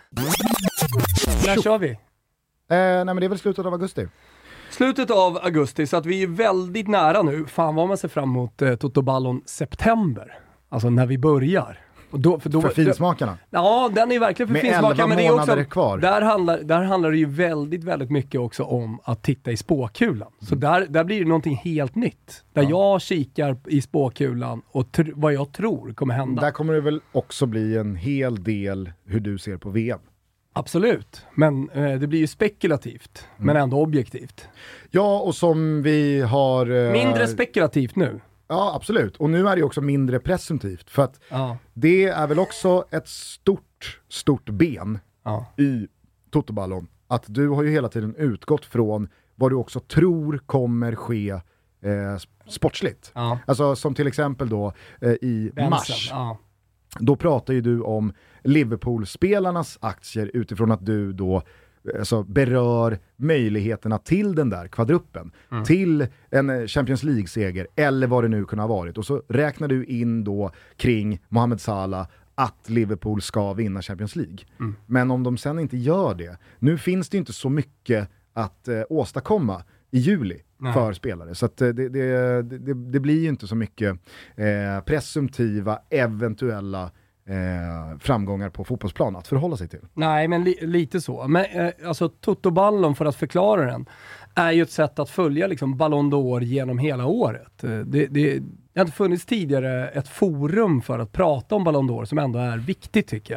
När kör vi? Eh, nej men det är väl slutet av augusti. Slutet av augusti, så att vi är väldigt nära nu. Fan vad man ser fram emot eh, Toto Ballon september. Alltså när vi börjar. Och då, för då, för finsmakarna? Ja, den är verkligen för med finsmakarna. Men det är också, kvar. Där, handlar, där handlar det ju väldigt, väldigt mycket också om att titta i spåkulan. Mm. Så där, där blir det någonting helt nytt. Där ja. jag kikar i spåkulan och tr- vad jag tror kommer hända. Där kommer det väl också bli en hel del hur du ser på V M. Absolut, men eh, det blir ju spekulativt, mm. men ändå objektivt. Ja, och som vi har... Eh, mindre spekulativt nu. Ja, absolut. Och nu är det också mindre presumtivt. För att ja. det är väl också ett stort, stort ben ja. i Toto Ballon. Att du har ju hela tiden utgått från vad du också tror kommer ske eh, sportsligt. Ja. Alltså som till exempel då eh, i Benson. mars. Ja. Då pratar ju du om Liverpool-spelarnas aktier utifrån att du då alltså, berör möjligheterna till den där kvadruppen. Mm. Till en Champions League-seger eller vad det nu kunde ha varit. Och så räknar du in då kring Mohamed Salah att Liverpool ska vinna Champions League. Mm. Men om de sen inte gör det, nu finns det inte så mycket att eh, åstadkomma i juli. Nej. För spelare. Så att det, det, det, det blir ju inte så mycket eh, presumtiva, eventuella eh, framgångar på fotbollsplan att förhålla sig till. Nej, men li, lite så. Men eh, alltså Toto Ballon, för att förklara den, är ju ett sätt att följa liksom Ballon d'Or genom hela året. Det, det, det har inte funnits tidigare ett forum för att prata om Ballon d'Or som ändå är viktigt tycker jag.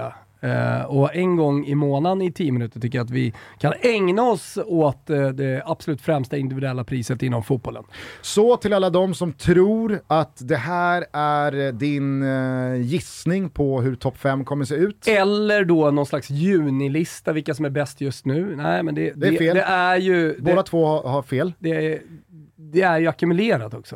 Uh, och en gång i månaden i tio minuter tycker jag att vi kan ägna oss åt uh, det absolut främsta individuella priset inom fotbollen. Så till alla de som tror att det här är din uh, gissning på hur topp fem kommer se ut. Eller då någon slags junilista, vilka som är bäst just nu. Nej, men det, det är det, fel. Det är ju, Båda det, två har, har fel. Det är, det är ju ackumulerat också.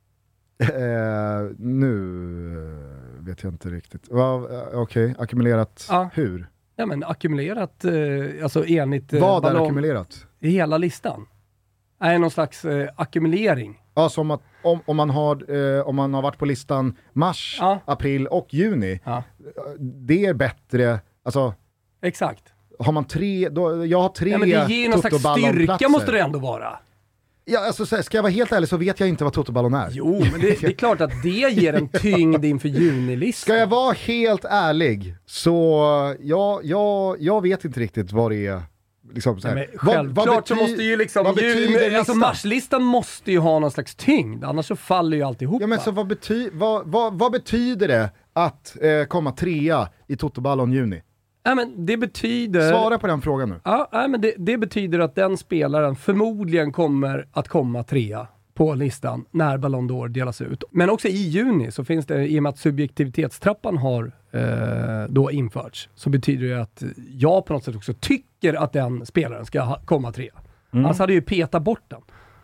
Uh, nu... vet jag inte riktigt. Uh, Okej, okay. Ackumulerat ja. Hur? Ja, men ackumulerat, eh, alltså enligt... Eh, Vad är ballong, ackumulerat? I hela listan. Är någon slags eh, ackumulering. Ja, som att om, om, man har, eh, om man har varit på listan mars, ja. april och juni, ja. det är bättre, alltså... Exakt. Har man tre, då, jag har tre ja, men det ger någon slags styrka måste det ändå vara. Ja, alltså, ska jag vara helt ärlig så vet jag inte vad Totoballon är. Jo, men det, det är klart att det ger en tyngd inför junilistan. Ska jag vara helt ärlig så ja, ja, jag vet inte riktigt vad det är. Liksom så här. Nej, självklart vad, vad bety- så måste ju liksom... Vad betyder alltså marslistan måste ju ha någon slags tyngd, annars så faller ju alltihop. Ja, men så vad, bety- vad, vad, vad betyder det att eh, komma trea i Totoballon juni? Ja, men det betyder... Svara på den frågan nu. Ja, ja men det, det betyder att den spelaren förmodligen kommer att komma trea på listan när Ballon d'Or delas ut. Men också i juni så finns det, i och med att subjektivitetstrappan har eh, då införts, så betyder det att jag på något sätt också tycker att den spelaren ska ha, komma trea. Mm. Annars hade ju petat bort den.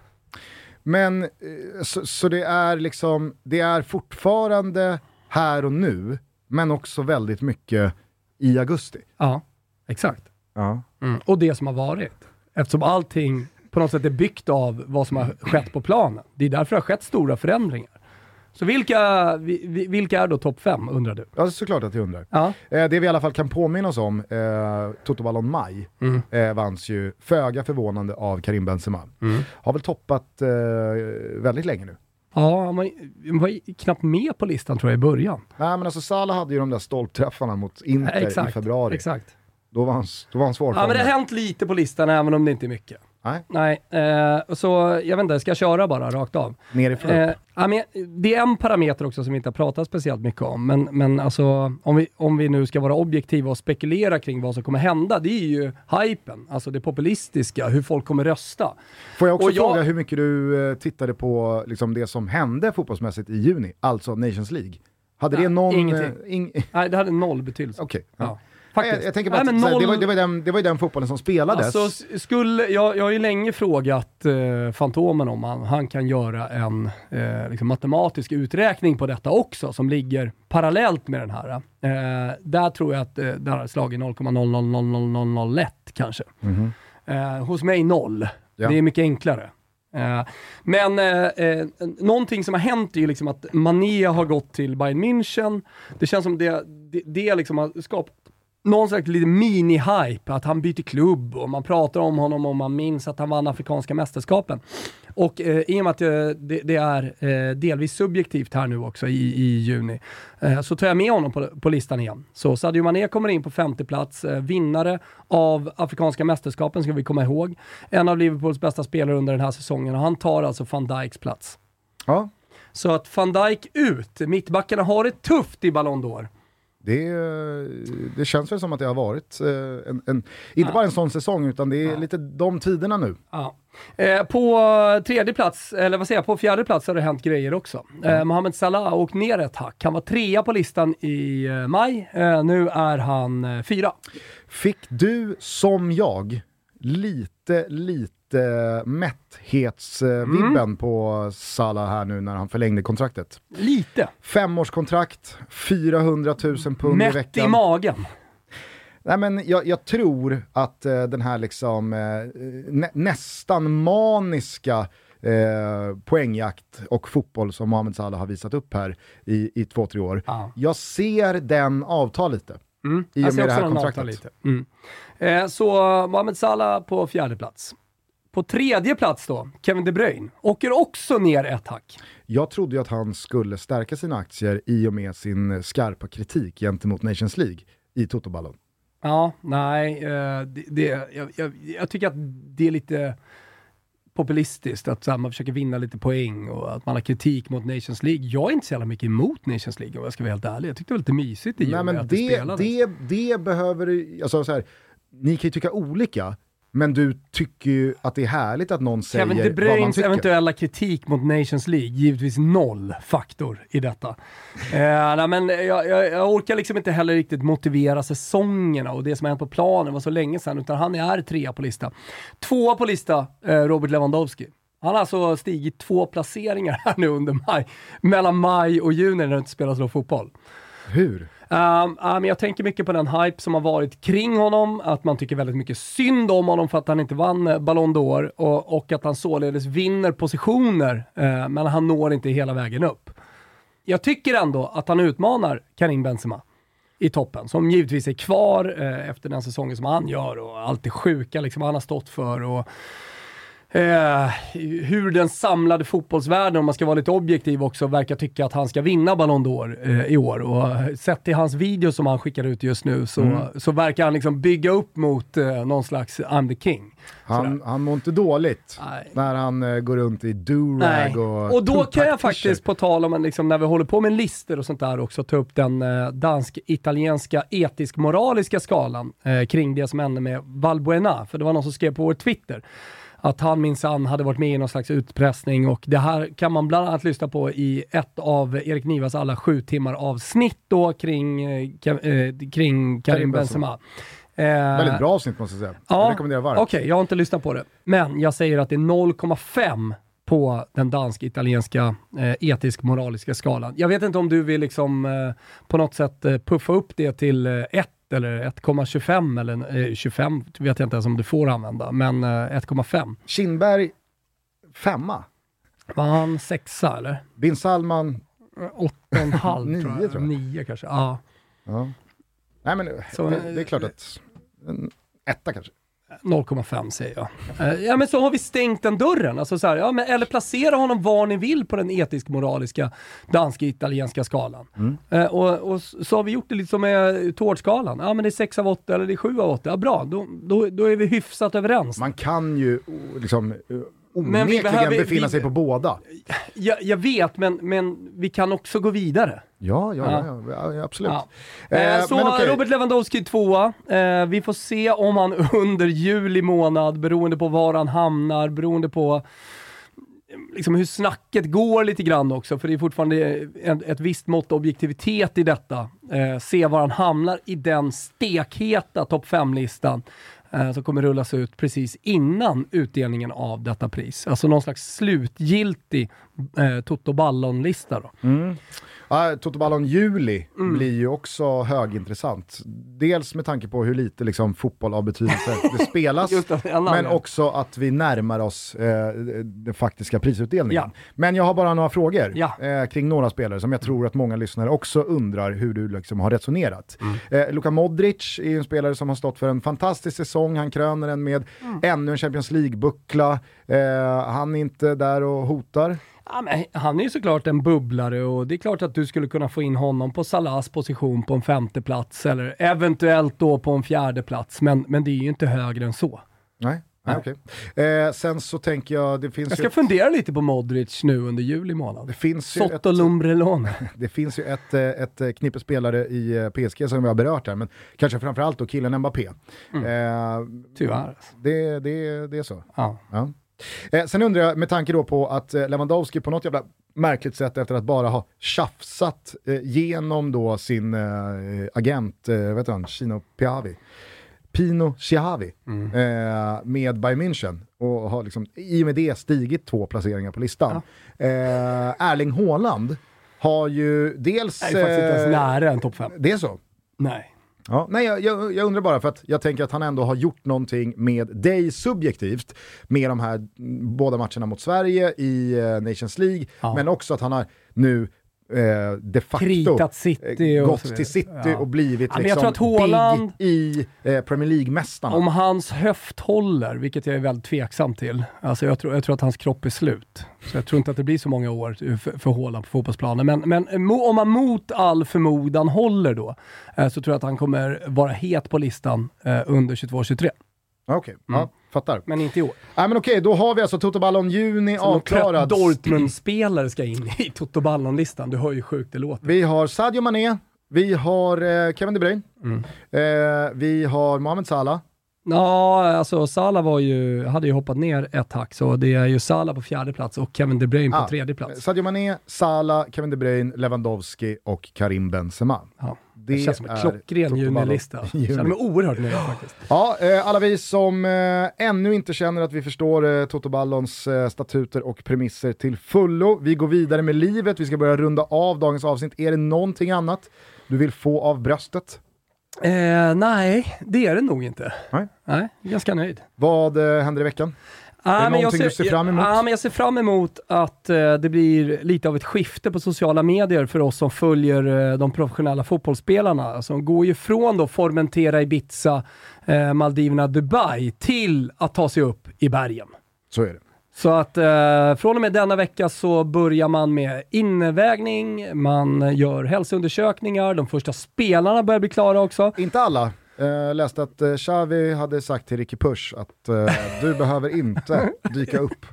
Men så, så det är liksom, det är fortfarande här och nu, men också väldigt mycket i augusti. Ja, exakt. Ja. Mm. Och det som har varit. Eftersom allting på något sätt är byggt av vad som har skett på planen. Det är därför det har skett stora förändringar. Så vilka, vilka är då topp fem, undrar du? Ja, såklart att jag undrar. Ja. Eh, det vi i alla fall kan påminna oss om, eh, Totoballon maj mm. eh, vanns ju föga förvånande av Karim Benzema. Mm. Har väl toppat eh, väldigt länge nu. Ja, man var knappt med på listan tror jag i början. Nej, men alltså Salah hade ju de där stolpträffarna mot Inter exakt, i februari. Exakt. Då var han, då var han svår. Ja, men det har hänt lite på listan även om det inte är mycket. Nej. Nej, eh, så jag vet inte, ska jag köra bara rakt av? Nerifrån. Eh, ja, men det är en parameter också som vi inte har pratat speciellt mycket om, men, men alltså, om, vi, om vi nu ska vara objektiva och spekulera kring vad som kommer hända, det är ju hypen, alltså det populistiska, hur folk kommer rösta. Får jag också och fråga jag, hur mycket du eh, tittade på liksom, det som hände fotbollsmässigt i juni, alltså Nations League? Hade nej, det någon... Ingenting. Eh, ing... Nej, det hade noll betydelse. Okej. Okay. Ja. Ja. Faktiskt. Jag, jag tänker bara Nej, att noll... det, var, det, var den, det var ju den fotbollen som spelades. Alltså, skulle, jag, jag har ju länge frågat eh, Fantomen om han, han kan göra en eh, liksom matematisk uträkning på detta också, som ligger parallellt med den här. Eh, där tror jag att eh, det har slagit noll komma noll noll noll noll noll noll ett kanske. Mm-hmm. Eh, hos mig noll. Ja. Det är mycket enklare. Uh, men uh, uh, någonting som har hänt är ju liksom att Mané har gått till Bayern München. Det känns som det, det, det liksom har skapat någon slags lite mini-hype, att han byter klubb och man pratar om honom och man minns att han vann afrikanska mästerskapen. Och eh, i och med att eh, det, det är eh, delvis subjektivt här nu också i, i juni, eh, så tar jag med honom på, på listan igen. Så Sadio Mané kommer in på femte plats, eh, vinnare av afrikanska mästerskapen ska vi komma ihåg. En av Liverpools bästa spelare under den här säsongen, och han tar alltså Van Dijks plats. Ja. Så att Van Dijk ut, mittbackarna har det tufft i Ballon d'Or. Det, det känns väl som att det har varit en, en, inte ja. bara en sån säsong, utan det är ja. lite de tiderna nu. Ja. Eh, på tredje plats, eller vad säger jag, på fjärde plats har det hänt grejer också. Eh, mm. Mohamed Salah åkt ner ett hack. Han var trea på listan i eh, maj. Eh, nu är han eh, fyra. Fick du som jag lite, lite mätthetsvibben mm. på Salah här nu när han förlängde kontraktet? Lite. Femårskontrakt, fyrahundratusen pund Mätt i veckan. i magen. Nej, men jag, jag tror att uh, den här liksom uh, nä, nästan maniska uh, poängjakt och fotboll som Mohamed Salah har visat upp här i, i två, tre år. Ah. Jag ser den avta lite. Mm. I och med det här kontraktet. Lite. Mm. Eh, så Mohamed Salah på fjärde plats. På tredje plats då, Kevin De Bruyne åker också ner ett hack. Jag trodde ju att han skulle stärka sina aktier i och med sin skarpa kritik gentemot Nations League i Totoballon. Ja, nej, eh, det, det, jag, jag, jag tycker att det är lite populistiskt att så här, man försöker vinna lite poäng och att man har kritik mot Nations League. Jag är inte så jävla mycket emot Nations League om jag ska vara helt ärlig. Jag tyckte det var lite mysigt i Nej, men att det, det spelades. det, det behöver, alltså så här, ni kan ju tycka olika, men du tycker ju att det är härligt att någon säger Kevin De vad man Bruynes tycker. eventuella kritik mot Nations League, givetvis noll faktor i detta. eh, nej, men jag, jag, jag orkar liksom inte heller riktigt motivera säsongerna och det som har hänt på planen var så länge sedan, utan han är trea på lista. Tvåa på lista, eh, Robert Lewandowski. Han har alltså stigit två placeringar här nu under maj, mellan maj och juni när det inte spelas någon fotboll. Hur? Um, um, jag tänker mycket på den hype som har varit kring honom, att man tycker väldigt mycket synd om honom för att han inte vann uh, Ballon d'Or och, och att han således vinner positioner, uh, men han når inte hela vägen upp. Jag tycker ändå att han utmanar Karim Benzema i toppen, som givetvis är kvar uh, efter den säsongen som han gör och allt det sjuka liksom han har stått för och Eh, hur den samlade fotbollsvärlden, om man ska vara lite objektiv också, verkar tycka att han ska vinna Ballon d'Or eh, i år. Och sett till hans video som han skickar ut just nu så, mm. så verkar han liksom bygga upp mot eh, någon slags I'm the king. Han, han mår inte dåligt. Nej. När han eh, går runt i do-rag och Och då kan jag t-shirt. faktiskt, på tal om liksom, när vi håller på med lister och sånt där också, ta upp den eh, dansk-italienska etisk-moraliska skalan eh, kring det som hände med Valbuena. För det var någon som skrev på vår Twitter att han minsann hade varit med i någon slags utpressning, och det här kan man bland annat lyssna på i ett av Erik Nivas alla sju timmar avsnitt då kring, eh, kring Karim Benzema. Eh, Väldigt bra avsnitt måste jag säga. Ja, jag rekommenderar varmt. Okej, okay, jag har inte lyssnat på det. Men jag säger att det är noll komma fem på den dansk-italienska eh, etisk-moraliska skalan. Jag vet inte om du vill liksom eh, på något sätt eh, puffa upp det till ett eh, eller ett komma tjugofem eller eh, tjugofem, vet jag inte ens om du får använda, men eh, ett komma fem. Kindberg femma. Var han sexa eller? Bin Salman åtta och en halv nio, tror jag. tror jag. Nio kanske, ja. Ja. Nej men Så, det, det är klart att en etta kanske. noll komma fem säger jag. Uh, ja men så har vi stängt den dörren. Alltså så här, ja, men, eller placera honom var ni vill på den etisk-moraliska dansk-italienska skalan. Mm. Uh, och, och så har vi gjort det lite som med tårtskalan. Ja men det är sex av åtta eller det är sju av åtta. Ja bra, då, då, då är vi hyfsat överens. Man kan ju liksom men vi onekligen behöver, befinna vi, sig på båda. Jag, jag vet, men, men vi kan också gå vidare. Ja, ja, ja. ja, ja absolut. Ja. Eh, eh, så men okay. Robert Lewandowski tvåa. Eh, vi får se om han under juli månad, beroende på var han hamnar, beroende på liksom hur snacket går lite grann också, för det är fortfarande ett, ett visst mått objektivitet i detta. Eh, se var han hamnar i den stekheta topp fem-listan eh, som kommer rullas ut precis innan utdelningen av detta pris. Alltså någon slags slutgiltig eh, Toto Ballon-lista då. Mm. Ja, Toto Ballon juli Mm. blir ju också högintressant. Dels med tanke på hur lite liksom, fotboll av betydelse det spelas, det, men också att vi närmar oss eh, den faktiska prisutdelningen. Ja. Men jag har bara några frågor Ja. eh, kring några spelare som jag tror att många lyssnare också undrar hur du liksom, har resonerat. Mm. Eh, Luka Modric är ju en spelare som har stått för en fantastisk säsong. Han kröner den med mm. ännu en Champions League-buckla. Eh, han är inte där och hotar. Ja, men han är ju såklart en bubblare, och det är klart att du skulle kunna få in honom på Salahs position på en femte plats eller eventuellt då på en fjärde plats, men, men det är ju inte högre än så. Nej, nej okej. Eh, sen så tänker jag, det finns Jag ska ju fundera lite på Modric nu under juli månad. det finns ju Sotto ett, Lumbrelone. det finns ju ett, ett knippe spelare i P S G som vi har berört här, men kanske framförallt då killen Mbappé. Mm. Eh, Tyvärr. det, det, det är så. Ja. Ja. Eh, sen undrar jag, med tanke då på att eh, Lewandowski på något jävla märkligt sätt, efter att bara ha tjafsat eh, genom då sin eh, agent, eh, vet du han, Pino Piavi, Pino Chiavi mm. eh, med Bayern München, och har liksom i och med det stigit två placeringar på listan. Ja. Eh, Erling Haaland har ju dels... Nej, faktiskt inte ens nära en topp fem. Det är så? Nej. Ja, nej, jag, jag, jag undrar bara för att jag tänker att han ändå har gjort någonting med dig subjektivt med de här båda matcherna mot Sverige i uh, Nations League, ja. Men också att han har nu eh, de facto kritat City och gått till City ja. Och blivit ja, liksom jag tror att Haaland, big i eh, Premier League-mästarna. Om hans höft håller, vilket jag är väldigt tveksam till. Alltså jag tror, jag tror att hans kropp är slut. Så jag tror inte att det blir så många år för, för Haaland på fotbollsplanen. Men, men om man mot all förmodan håller då, eh, så tror jag att han kommer vara het på listan eh, under tjugotvå tjugotre. Okej, okay. mm. ja, fattar. Men inte i år. Nej, men okej, okay, då har vi alltså Toto Ballon juni så avklarad. Dortmund-spelare ska in i Toto Ballon-listan. Du hör ju sjukt det låter. Vi har Sadio Mané, vi har eh, Kevin De Bruyne, mm. eh, vi har Mohamed Salah. Ja, alltså Salah var ju, hade ju hoppat ner ett hack, så det är ju Salah på fjärde plats och Kevin De Bruyne på ah, tredje plats. Sadio Mané, Salah, Kevin De Bruyne, Lewandowski och Karim Benzema. Ja. Det, det känns som en klockren junilista. Jag känner mig oerhört nöjd faktiskt. Ja, eh, alla vi som eh, ännu inte känner att vi förstår eh, Toto Ballons eh, statuter och premisser till fullo. Vi går vidare med livet. Vi ska börja runda av dagens avsnitt. Är det någonting annat du vill få av bröstet? Eh, nej, det är det nog inte. Nej, nej ganska nöjd. Vad eh, händer i veckan? Ah, är det någonting ser, du ser fram emot? Ja, ah, men jag ser fram emot att eh, det blir lite av ett skifte på sociala medier för oss som följer eh, de professionella fotbollsspelarna. Alltså, de går ju från då Formentera, Ibiza, eh, Maldiverna, Dubai till att ta sig upp i bergen. Så är det. Så att eh, från och med denna vecka så börjar man med invägning, man gör hälsoundersökningar, de första spelarna börjar bli klara också. Inte alla. Jag läste att uh, Xavi hade sagt till Ricky Push att uh, du behöver inte dyka upp.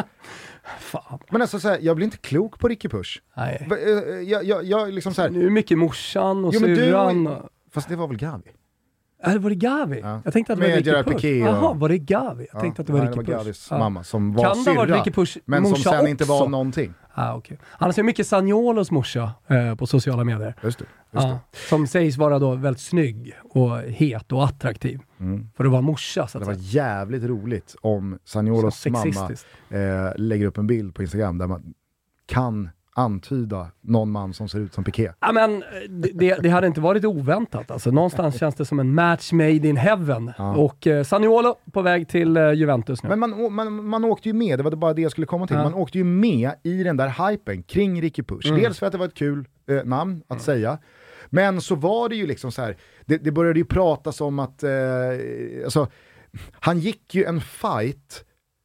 Fan. Men alltså så här, jag blir inte klok på Ricky Push. Nej. Uh, jag, jag, jag liksom så här, nu är mycket morsan och syrran. Du... Och... Fast det var väl Gavi? Ja, var det Gavi? Ja. Jag tänkte att det var Ricky Push. Piqué och... Jaha, var det Gavi? Jag ja, tänkte att det var nej, Ricky det var Push. Gavis ja. mamma som var kan syrra, Ricky Push men som sen också? Inte var någonting. Ah, okay. Han ser mycket Sagnolos morsa eh, på sociala medier. Just det, just ah, det. Som sägs vara då väldigt snygg och het och attraktiv. Mm. För att vara morsa. Så att det var säga. jävligt roligt om Sagnolos mamma eh, lägger upp en bild på Instagram där man kan antyda någon man som ser ut som Piqué. Ja, men det, det hade inte varit oväntat. Alltså, någonstans känns det som en match made in heaven. Ja. Och eh, Zaniolo på väg till eh, Juventus nu. Men man, man, man åkte ju med, det var bara det jag skulle komma till. Ja. Man åkte ju med i den där hypen kring Ricky Push. Mm. Dels för att det var ett kul eh, namn att mm. säga. Men så var det ju liksom så här, det, det började ju pratas om att eh, alltså, han gick ju en fight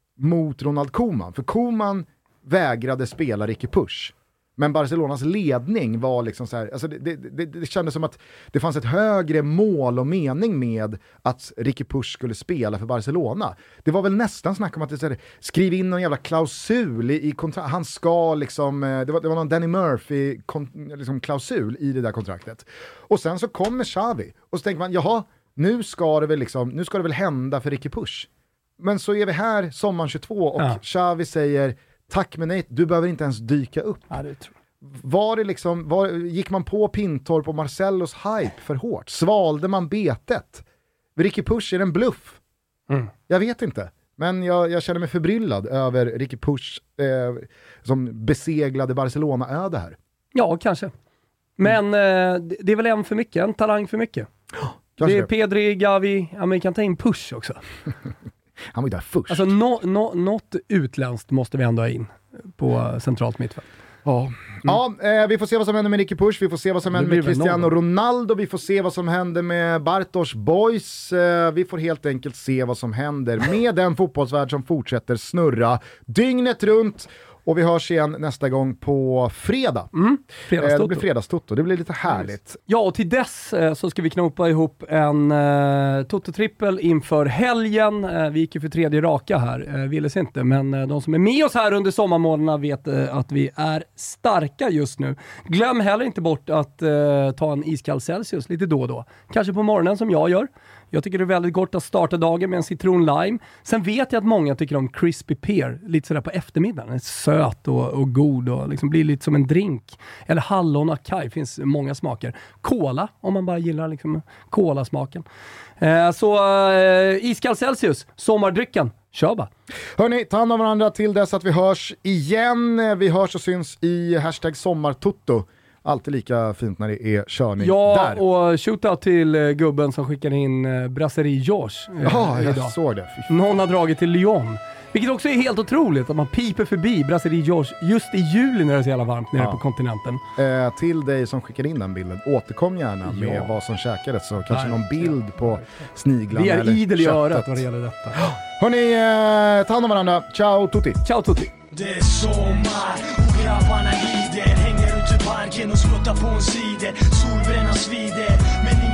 mot Ronald Koeman. För Koeman vägrade spela Ricky Push. Men Barcelonas ledning var liksom så här, alltså det, det, det, det kändes som att det fanns ett högre mål och mening med att Ricky Push skulle spela för Barcelona. Det var väl nästan snack om att det, så här, skriv in någon jävla klausul i, i kontrakt. Han ska liksom, det var, det var någon Danny Murphy kon, liksom klausul i det där kontraktet. Och sen så kommer Xavi och så tänker man, jaha, nu ska det väl liksom, nu ska det väl hända för Ricky Push. Men så är vi här sommaren tjugotvå och ja. Xavi säger tack men nej, du behöver inte ens dyka upp. Ja, det tror jag. Var det liksom, var, gick man på Pintorp och Marcellos hype för hårt? Svalde man betet? Ricky Push är en bluff. Mm. Jag vet inte. Men jag, jag känner mig förbryllad över Ricky Push eh, som beseglade Barcelona-öde här. Ja, kanske. Men mm. eh, det är väl en för mycket, en talang för mycket. Oh, det är Pedri, Gavi, ja, men vi kan ta in Push också. Han var ju där först. Alltså no, no, något utländskt måste vi ändå ha in på centralt mittfält. Ja, mm. ja eh, vi får se vad som händer med Ricky Push, vi får se vad som händer med Cristiano Ronaldo, vi får se vad som händer med Bartosz Boys, eh, vi får helt enkelt se vad som händer med den fotbollsvärld som fortsätter snurra dygnet runt. Och vi hörs igen nästa gång på fredag. Mm. Eh, det blir fredagstotto. Det blir lite härligt. Ja, och till dess eh, så ska vi knoppa ihop en eh, Toto-trippel inför helgen. Eh, vi gick ju för tredje raka här, eh, ville inte. Men eh, de som är med oss här under sommarmånaderna vet eh, att vi är starka just nu. Glöm heller inte bort att eh, ta en iskall Celsius lite då och då. Kanske på morgonen som jag gör. Jag tycker det är väldigt gott att starta dagen med en citron lime. Sen vet jag att många tycker om crispy pear lite sådär på eftermiddagen. Den är söt och, och god och liksom blir lite som en drink. Eller hallon och kaj, finns många smaker. Cola, om man bara gillar liksom cola-smaken. Eh, så eh, iskall Celsius, sommardrycken. Kör bara. Hörrni, ta hand om varandra till dess att vi hörs igen. Vi hörs och syns i hashtag sommartutto. Alltid lika fint när det är körning ja, där. Ja, och shootout till uh, gubben som skickade in uh, Brasserie George. Uh, ja, jag såg det. Någon har dragit till Lyon. Vilket också är helt otroligt att man piper förbi Brasserie George just i juli när det är så jävla varmt nere ja. på kontinenten. Eh, till dig som skickade in den bilden, återkom gärna med ja. vad som käkades. Så kanske Nej. någon bild på sniglarna eller köttet. Vi är idel i örat vad det gäller detta. Hörrni, eh, ta hand om varandra. Ciao tutti. Ciao tutti. Det är sommar och grabbarna lider. Hänger ute i parken och smuttar på en sida. Solbränna svider, men ingen lider.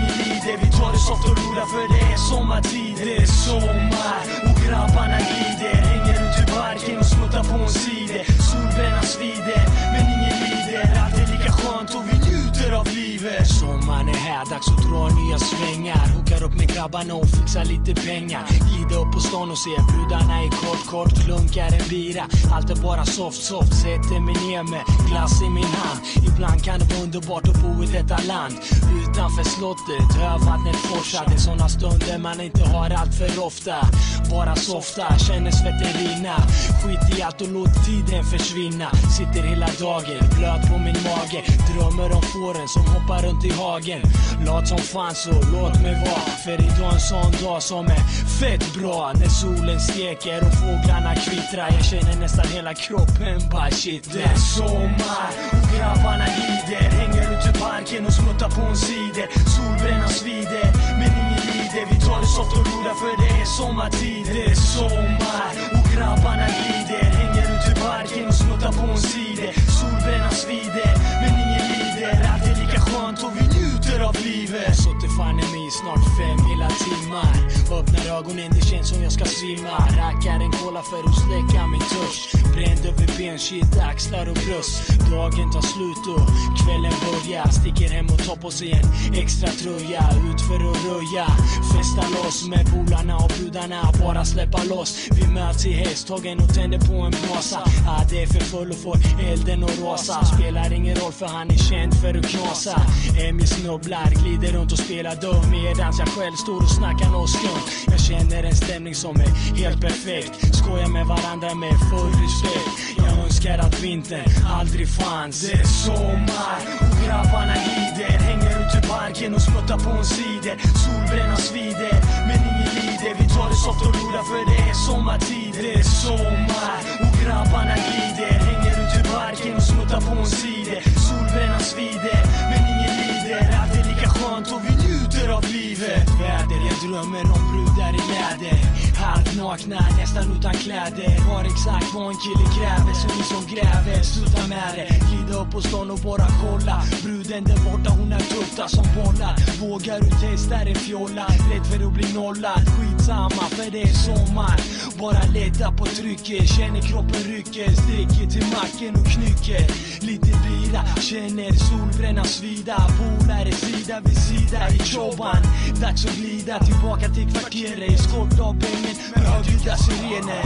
lider. Vi tar det soft och rora för det är sommartid. Det är sommar och grabbarna glider. Hänger ut i parken och smuttar på en sida. Solbränna svider men ingen lider. Allt är lika skönt och vi njuter av livet. Sommaren är här, dags att dra nya svängar. Hookar upp med grabbarna och fixar lite pengar. Glida upp på stan och se brudarna i kort kort. Klunkar en bira, allt är bara soft soft. Sätter mig ner med glass i min hand. Ibland kan det vara underbart att bo i detta land. Utanför slottet, hövattnet forsar. Det är såna stunder man inte har allt för ofta. Bara softa, känner svetten rinna. Skit i allt och låt tiden försvinna. Sitter hela dagen, blöt på min mage. Drömmer om fåren som hoppar runt i hagen. Lat som fan så låt mig vara. För idag en sån dag som är fett bra. När solen steker och fåglarna kvittrar. Jag känner nästan hela kroppen bara shit. Det är sommar och grabbarna glider. Hänger ut i parken och smuttar på en sida. Solbränna svider men ingen lider. Vi tar det soft och rora för det är sommartid. Det är sommar och grabbarna glider. Hänger ut i parken och smuttar på en sida. Solbränna svider men ingen lider. Allt är lika skönt och vi njuter av livet. Suttit fan i mig snart fem hela timmar. Öppnar ögonen, det känns som jag ska svimma. Rackar en cola för att släcka min törst. Bränd över ben, shit, axlar och bröst. Dagen tar slut och kvällen börjar. Sticker hem och tar på sig en extra tröja. Ut för att röja, festa loss med polarna och brudarna. Bara släppa loss, vi möts i hästhagen och tänder på en brasa. Ah, det är för full och får elden och rosa. Spelar ingen roll för han är känd för att knasa. Emil snubblar, glider runt och spelar dum. Medans jag själv står och snackar något skumt. Jag känner en stämning som är helt perfekt. Skojar med varandra med full respekt. Jag önskar att vintern aldrig fanns. Det är sommar och grabbarna glider. Hänger ut i parken och smuttar på en sida. Solbränna svider men ingen lider. Vi tar det soft och rora för det är sommartid. Det är sommar och grabbarna glider. Hänger ut i parken och smuttar på en sida. Solbränna svider men ingen lider. Allt är lika skönt och vi njuter av livet. Väder, jag drömmer om brudar i läder. Halvt nakna, nästan utan kläder. Var exakt vad en kille kräver. Så ni som gräver, sluta med det. Glida upp på stan och bara kolla. Bruden där borta, hon är tutta som bollar. Vågar du testa en fjolla? Rädd för att bli nollad. Skitsamma för det är sommar. Bara leta på trycket. Känner kroppen rycker. Sticker till macken och knycker. Lite bira, känner solbränna svida. Polare sida vid sida i choban. Dags att glida tillbaka till kvarteret. Skott av pengen med högljudda sirener.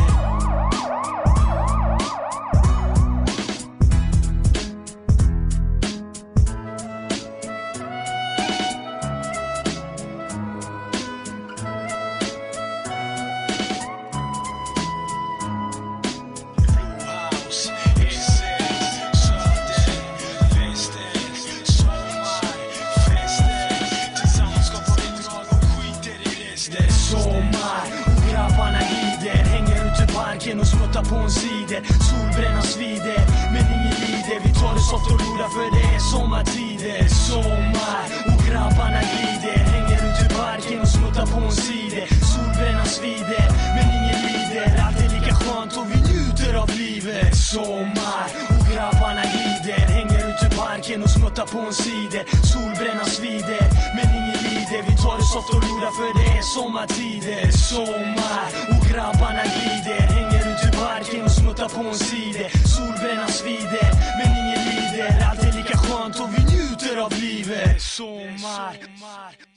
Och smuttar på en sida. Solbränna svider men ingen lider. Vi tar det soft och rora för det är sommartid. Det är sommar och grabbarna glider. Hänger ut i parken och smuttar på en sida. Solbränna svider men ingen lider. Allt är lika skönt och vi njuter av livet. Sommar och grabbarna glider. Hänger ut i parken och smuttar på en sida. Solbränna svider men ingen lider. Vi tar det soft och rora för det är sommartid. Det är sommar och grabbarna glider. Hänger ut i parken och smuttar på en sida. Solbränna svider men ingen lider. Allt är lika skönt och vi njuter av livet. Sommar.